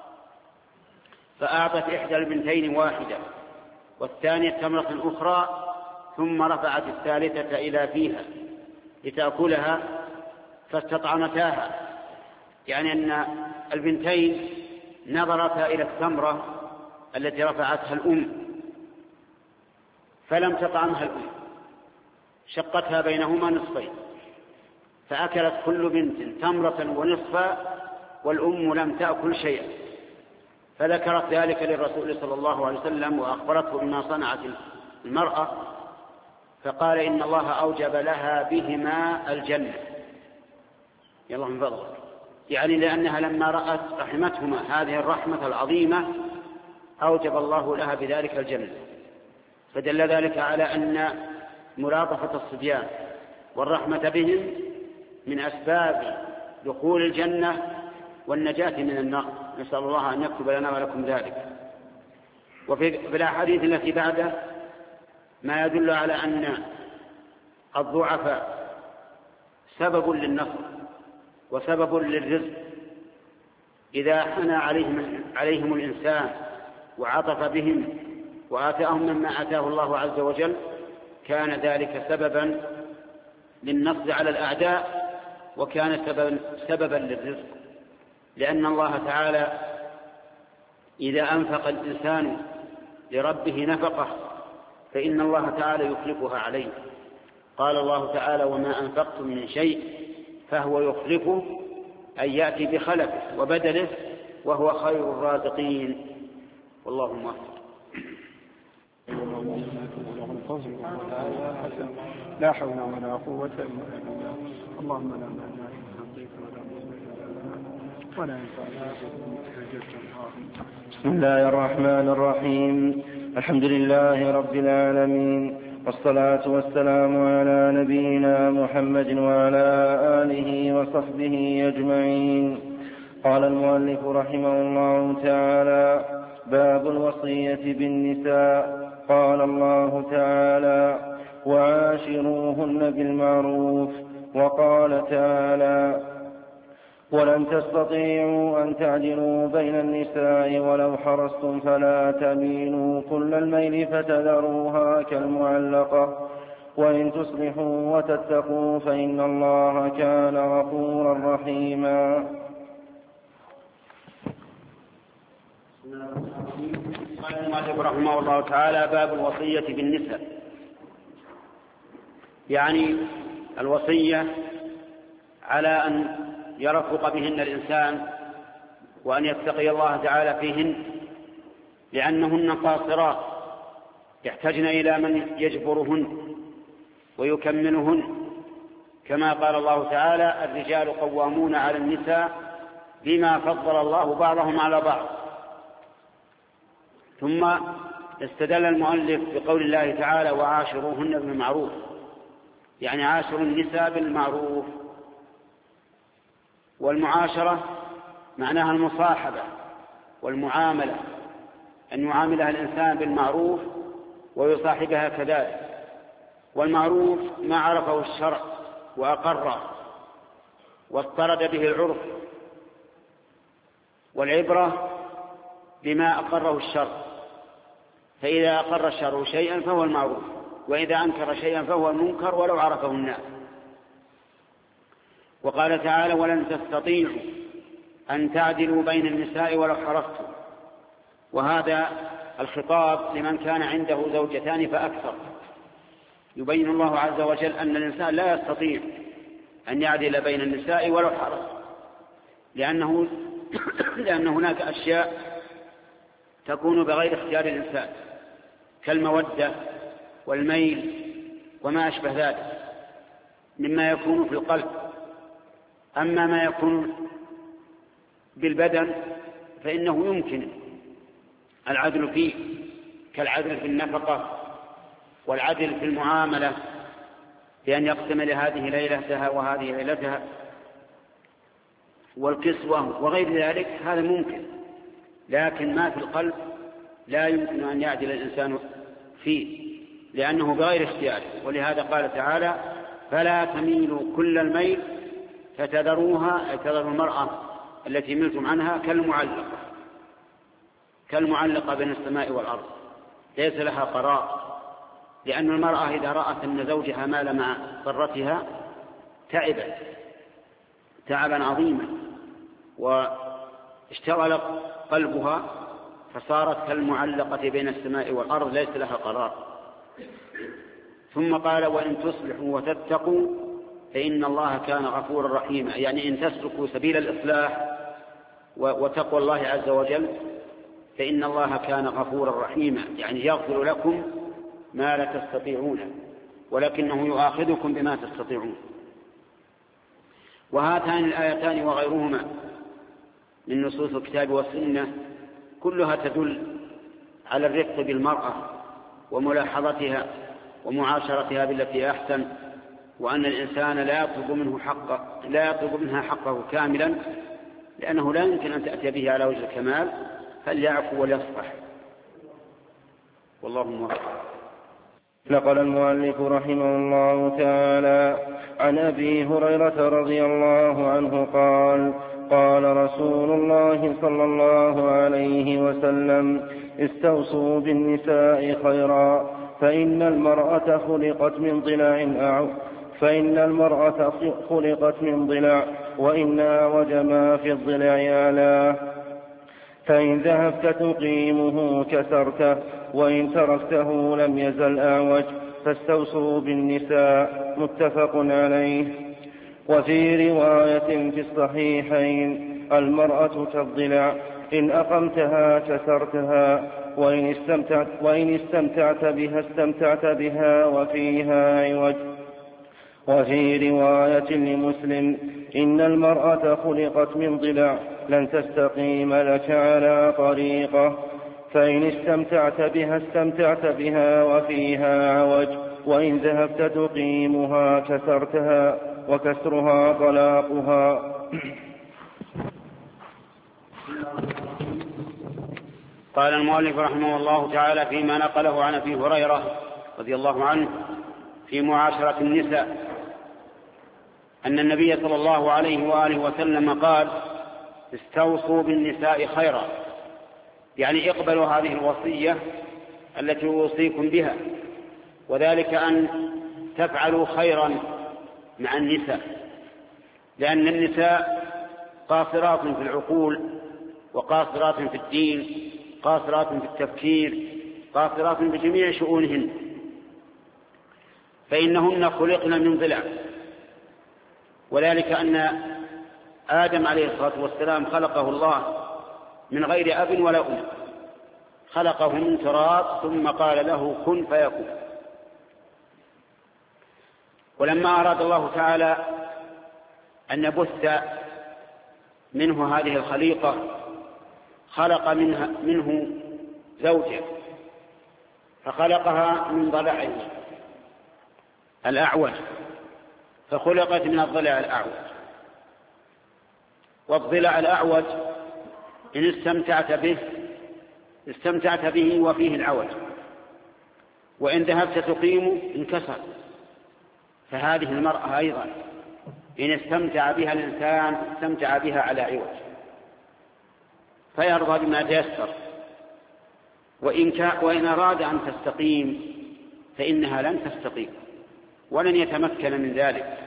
فأعطت إحدى البنتين واحدة والثانية تمرة أخرى، ثم رفعت الثالثة إلى فيها لتأكلها فاستطعمتاها، يعني أن البنتين نظرتا إلى التمرة التي رفعتها الأم فلم تطعمها الأم، شقتها بينهما نصفين، فأكلت كل بنت تمرة ونصفا والأم لم تأكل شيئا، فذكرت ذلك للرسول صلى الله عليه وسلم وأخبرته بما صنعت المرأة، فقال إن الله أوجب لها بهما الجنة. يلا من فضلك، يعني لأنها لما رأت رحمتهما هذه الرحمة العظيمة أوجب الله لها بذلك الجنة. فدل ذلك على أن ملاطفة الصبيان والرحمة بهم من أسباب دخول الجنة والنجاة من النار. نسأل الله أن يكتب لنا ولكم ذلك. وفي الأحاديث التي بعده ما يدل على أن الضعفاء سبب للنصر وسبب للرزق. إذا حنى عليهم, عليهم الإنسان وعطف بهم وآتاهم مما آتاه الله عز وجل كان ذلك سببا للنصر على الأعداء، وكان سببا, سببا للرزق، لأن الله تعالى إذا أنفق الإنسان لربه نفقه فإن الله تعالى يخلفها عليه. قال الله تعالى: وما أنفقتم من شيء فهو يخلفه، أي يأتي بخلفه وبدله، وهو خير الرازقين. والله موفق. لا حول ولا قوة إلا بالله. اللهم لا مانع ولا ينفع. بسم الله الرحمن الرحيم. الحمد لله رب العالمين، والصلاة والسلام على نبينا محمد وعلى آله وصحبه أجمعين. قال المؤلف رحمه الله تعالى: باب الوصية بالنساء. قال الله تعالى: وعاشروهن بالمعروف. وقال تعالى: ولن تستطيعوا أن تعدلوا بين النساء ولو حرصتم فلا تميلوا كل الميل فتذروها كالمعلقة، وإن تصلحوا وتتقوا فإن الله كان غفورا رحيما. قال المؤلف رحمه الله تعالى: باب الوصية بالنساء، يعني الوصية على أن يرفق بهن الإنسان وأن يتقي الله تعالى فيهن، لأنهن قاصرات يحتاجن إلى من يجبرهن ويكملهن، كما قال الله تعالى: الرجال قوامون على النساء بما فضل الله بعضهم على بعض. ثم استدل المؤلف بقول الله تعالى: وعاشروهن بالمعروف، يعني عاشروا النساء بالمعروف. والمعاشرة معناها المصاحبة والمعاملة، أن يعاملها الإنسان بالمعروف ويصاحبها كذلك. والمعروف ما عرفه الشرع وأقره واضطرد به العرف، والعبرة بما أقره الشرع، فإذا أقر الشرع شيئا فهو المعروف، وإذا أنكر شيئا فهو المنكر ولو عرفه الناس. وقال تعالى: ولن تستطيعوا أن تعدلوا بين النساء ولو حرصتم. وهذا الخطاب لمن كان عنده زوجتان فأكثر. يبين الله عز وجل أن الإنسان لا يستطيع أن يعدل بين النساء ولو حرص، لأنه, لأن هناك أشياء تكون بغير اختيار الإنسان كالمودة والميل وما أشبه ذلك مما يكون في القلب. أما ما يكون بالبدن فإنه يمكن العدل فيه، كالعدل في النفقة والعدل في المعاملة، بأن يقسم لهذه ليلتها وهذه ليلتها والكسوة وغير ذلك، هذا ممكن. لكن ما في القلب لا يمكن أن يعدل الإنسان فيه، لأنه بغير اختياره. ولهذا قال تعالى: فلا تميلوا كل الميل فتذروها، أي تذروا المرأة التي ملتم عنها كالمعلقة كالمعلقة بين السماء والأرض، ليس لها قرار. لأن المرأة إذا رأت أن زوجها مال مع ضرتها تعبت تعبا عظيما واشتغل قلبها، فصارت كالمعلقة بين السماء والأرض ليس لها قرار. ثم قال: وإن تصلحوا وتتقوا فإن الله كان غفورا رحيما، يعني إن تسلكوا سبيل الإصلاح وتقوى الله عز وجل فإن الله كان غفورا رحيما، يعني يغفر لكم ما لا تستطيعون، ولكنه يؤاخذكم بما تستطيعون. وهاتان الآيتان وغيرهما من نصوص الكتاب والسنة كلها تدل على الرفق بالمرأة وملاحظتها ومعاشرتها بالتي أحسن، وأن الإنسان لا يطلب منه حقه لا يطلب منها حقه كاملا، لأنه لا يمكن أن تأتي به على وجه الكمال، فليعفو وليصفح. والله موفق. نقل المؤلف رحمه الله تعالى عن أبي هريرة رضي الله عنه قال: قال رسول الله صلى الله عليه وسلم: استوصوا بالنساء خيرا، فإن المرأة خلقت من ضلع أعوج فإن المرأة خلقت من ضلع، وإن أعوج ما في الضلع أعلاه، فإن ذهبت تقيمه كسرته، وإن تركته لم يزل أعوج، فاستوصوا بالنساء. متفق عليه. وفي رواية في الصحيحين: المرأة كالضلع، إن أقمتها كسرتها، وإن استمتعت, وإن استمتعت بها استمتعت بها وفيها عوج. وفي رواية لمسلم: إن المرأة خلقت من ضلع، لن تستقيم لك على طريقة، فإن استمتعت بها استمتعت بها وفيها عوج، وإن ذهبت تقيمها كسرتها، وكسرها طلاقها. قال المؤلف رحمه الله تعالى فيما نقله عن أبي هريرة رضي الله عنه في معاشرة النساء أن النبي صلى الله عليه وآله وسلم قال: استوصوا بالنساء خيرا، يعني اقبلوا هذه الوصية التي أوصيكم بها، وذلك أن تفعلوا خيرا مع النساء، لأن النساء قاصرات في العقول، وقاصرات في الدين، قاصرات في التفكير، قاصرات بجميع شؤونهن، فإنهن خلقن من ضلع، وذلك أن آدم عليه الصلاة والسلام خلقه الله من غير أب ولا أم، خلقه من تراب ثم قال له كن فيكون. ولما أراد الله تعالى أن يبث منه هذه الخليقة خلق منها منه زوجة، فخلقها من ضلعه الأعوج، فخلقت من الضلع الأعوج. والضلع الأعوج إن استمتعت به استمتعت به وفيه العوج، وإن ذهبت تقيم انكسر. فهذه المرأة أيضا إن استمتع بها الإنسان استمتع بها على عوج، فيرضى بما تيسر، وإن, وإن أراد أن تستقيم فإنها لن تستقيم ولن يتمكن من ذلك.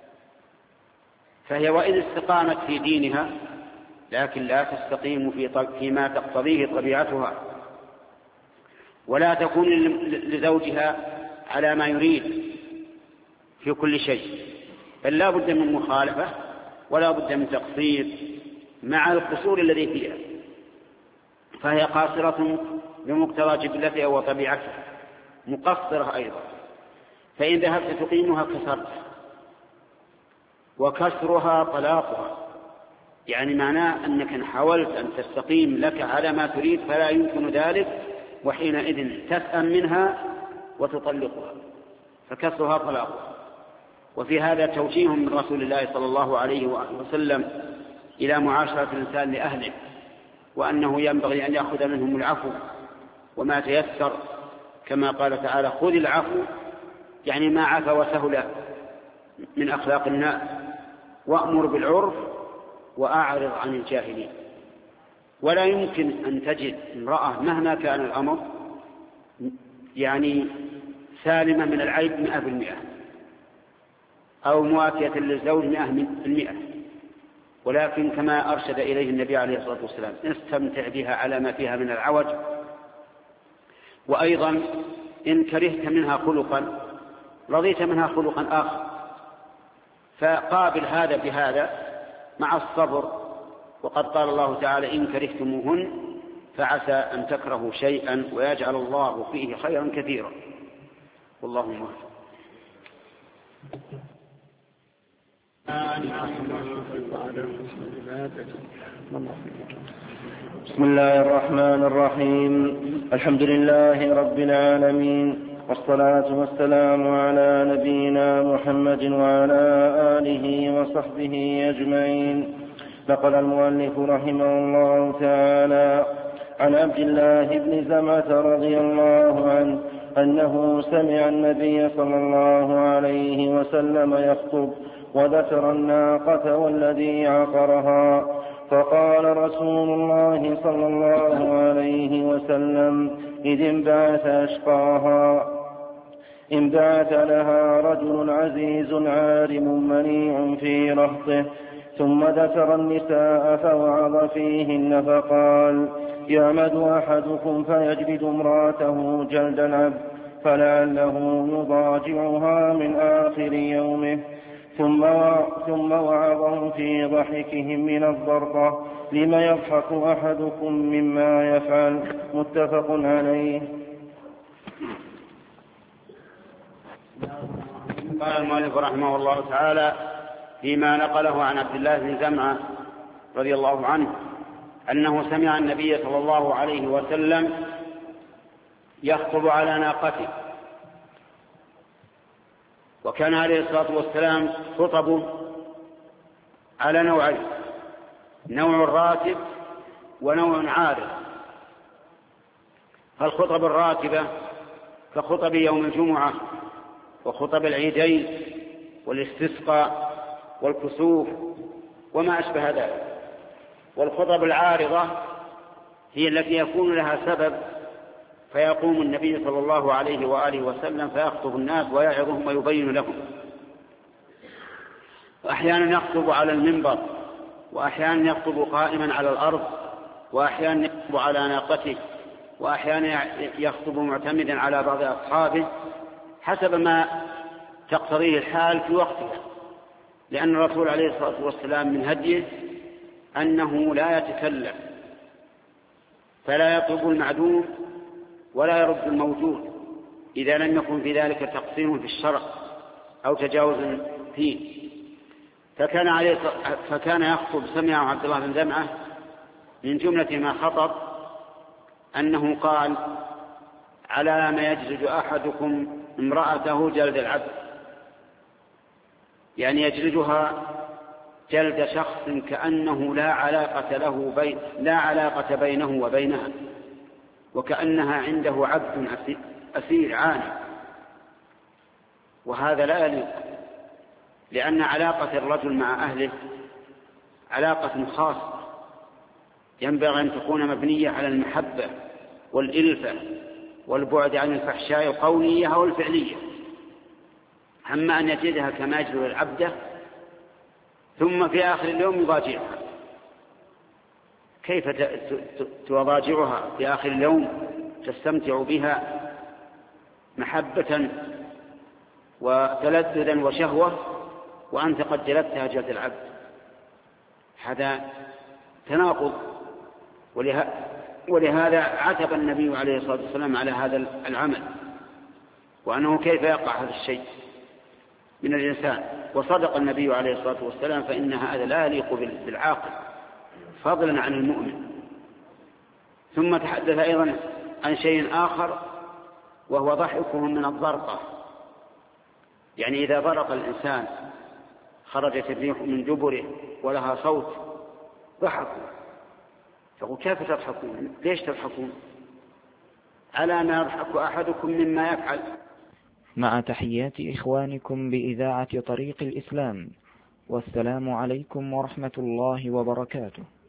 فهي وإن استقامت في دينها لكن لا تستقيم في فيما تقتضيه طبيعتها، ولا تكون لزوجها على ما يريد في كل شيء، بل لا بد من مخالفة ولا بد من تقصير مع القصور الذي فيها، فهي قاصرة بمقتضى جبلتها وطبيعتها، مقصرة أيضا. فإن ذهبت تقيمها كسرتها، وكسرها طلاقها، يعني معناه أنك إن حاولت أن تستقيم لك على ما تريد فلا يمكن ذلك، وحينئذ تسأم منها وتطلقها، فكسرها طلاقها. وفي هذا توجيه من رسول الله صلى الله عليه وسلم إلى معاشرة الإنسان لأهله، وأنه ينبغي أن يأخذ منهم العفو وما تيسر، كما قال تعالى: خذ العفو، يعني ما عفى وسهل من أخلاق الناس، وأمر بالعرف وأعرض عن الجاهلين. ولا يمكن أن تجد امرأة مهما كان الأمر يعني سالمة من العيب مئة بالمئة أو مواتية للزوج مئة بالمئة، ولكن كما أرشد إليه النبي عليه الصلاة والسلام: استمتع بها على ما فيها من العوج. وأيضا إن كرهت منها خلقا رضيت منها خلقا آخر، فقابل هذا بهذا مع الصبر. وقد قال الله تعالى: إن كرهتموهن فعسى أن تكرهوا شيئا ويجعل الله فيه خيرا كثيرا، والله موفق. بسم الله الرحمن الرحيم. الحمد لله رب العالمين، والصلاة والسلام على نبينا محمد وعلى آله وصحبه أجمعين. نقل المؤلف رحمه الله تعالى عن عبد الله بن زمعة رضي الله عنه أنه سمع النبي صلى الله عليه وسلم يخطب وذكر الناقة والذي عقرها، فقال رسول الله صلى الله عليه وسلم إذ انبعث أشقاها انبعث لها رجل عزيز عارم منيع في رهطه، ثم ذكر النساء فوعظ فيهن فقال يعمد أحدكم فيجلد امرأته جلد العبد فلعله يضاجعها من آخر يومه، ثم ثم وعظهم في ضحكهم من الضرقة لما يضحك أحدكم مما يفعل، متفق عليه. قال المؤلف رحمه الله تعالى فيما نقله عن عبد الله بن زمعة رضي الله عنه أنه سمع النبي صلى الله عليه وسلم يخطب على ناقته، وكان عليه الصلاة والسلام خطبه على نوعين: نوع راتب ونوع عارض. فالخطب الراتبة كخطب يوم الجمعة وخطب العيدين والاستسقاء والكسوف وما أشبه ذلك. والخطب العارضة هي التي يكون لها سبب، فيقوم النبي صلى الله عليه وآله وسلم فيخطب الناس ويعظهم ويبين لهم. وأحيانا يخطب على المنبر، وأحيانا يخطب قائما على الأرض، وأحيانا يخطب على ناقته، وأحيانا يخطب معتمدا على بعض أصحابه حسب ما تقتضيه الحال في وقتها، لأن الرسول عليه الصلاة والسلام من هديه أنه لا يتكلم، فلا يطلب المعدوم ولا يرد الموجود إذا لم يكن في ذلك تقصير في الشرع أو تجاوز فيه. فكان, عليه فكان يخطب سمع عبد الله بن زمعة من جملة ما خطب أنه قال على ما يجلد أحدكم امرأته جلد العبد، يعني يجلدها جلد شخص كأنه لا علاقة له بين لا علاقة بينه وبينها، وكأنها عنده عبد أسير عاني، وهذا لا يليق، لأن علاقة الرجل مع أهله علاقة خاصة ينبغي أن تكون مبنية على المحبة والإلفة والبعد عن الفحشاء القولية أو الفعلية. أما أن يجدها كما يجلد العبدة ثم في آخر اليوم يضاجعها، كيف تضاجعها في آخر اليوم تستمتع بها محبة وتلذذا وشهوة وأنت قد جلدتها جلد العبد؟ هذا تناقض. ولهذا عتب النبي عليه الصلاة والسلام على هذا العمل، وأنه كيف يقع هذا الشيء من الإنسان. وصدق النبي عليه الصلاة والسلام، فإن هذا لا يليق بالعاقل فضلا عن المؤمن. ثم تحدث أيضا عن شيء آخر وهو ضحكهم من الضرقة، يعني إذا ضرق الإنسان خرجت الريح من دبره ولها صوت ضحكوا. فقل كيف تضحكون؟ ليش تضحكون؟ ألا ما يضحك أحدكم مما يفعل. مع تحيات إخوانكم بإذاعة طريق الإسلام، والسلام عليكم ورحمة الله وبركاته.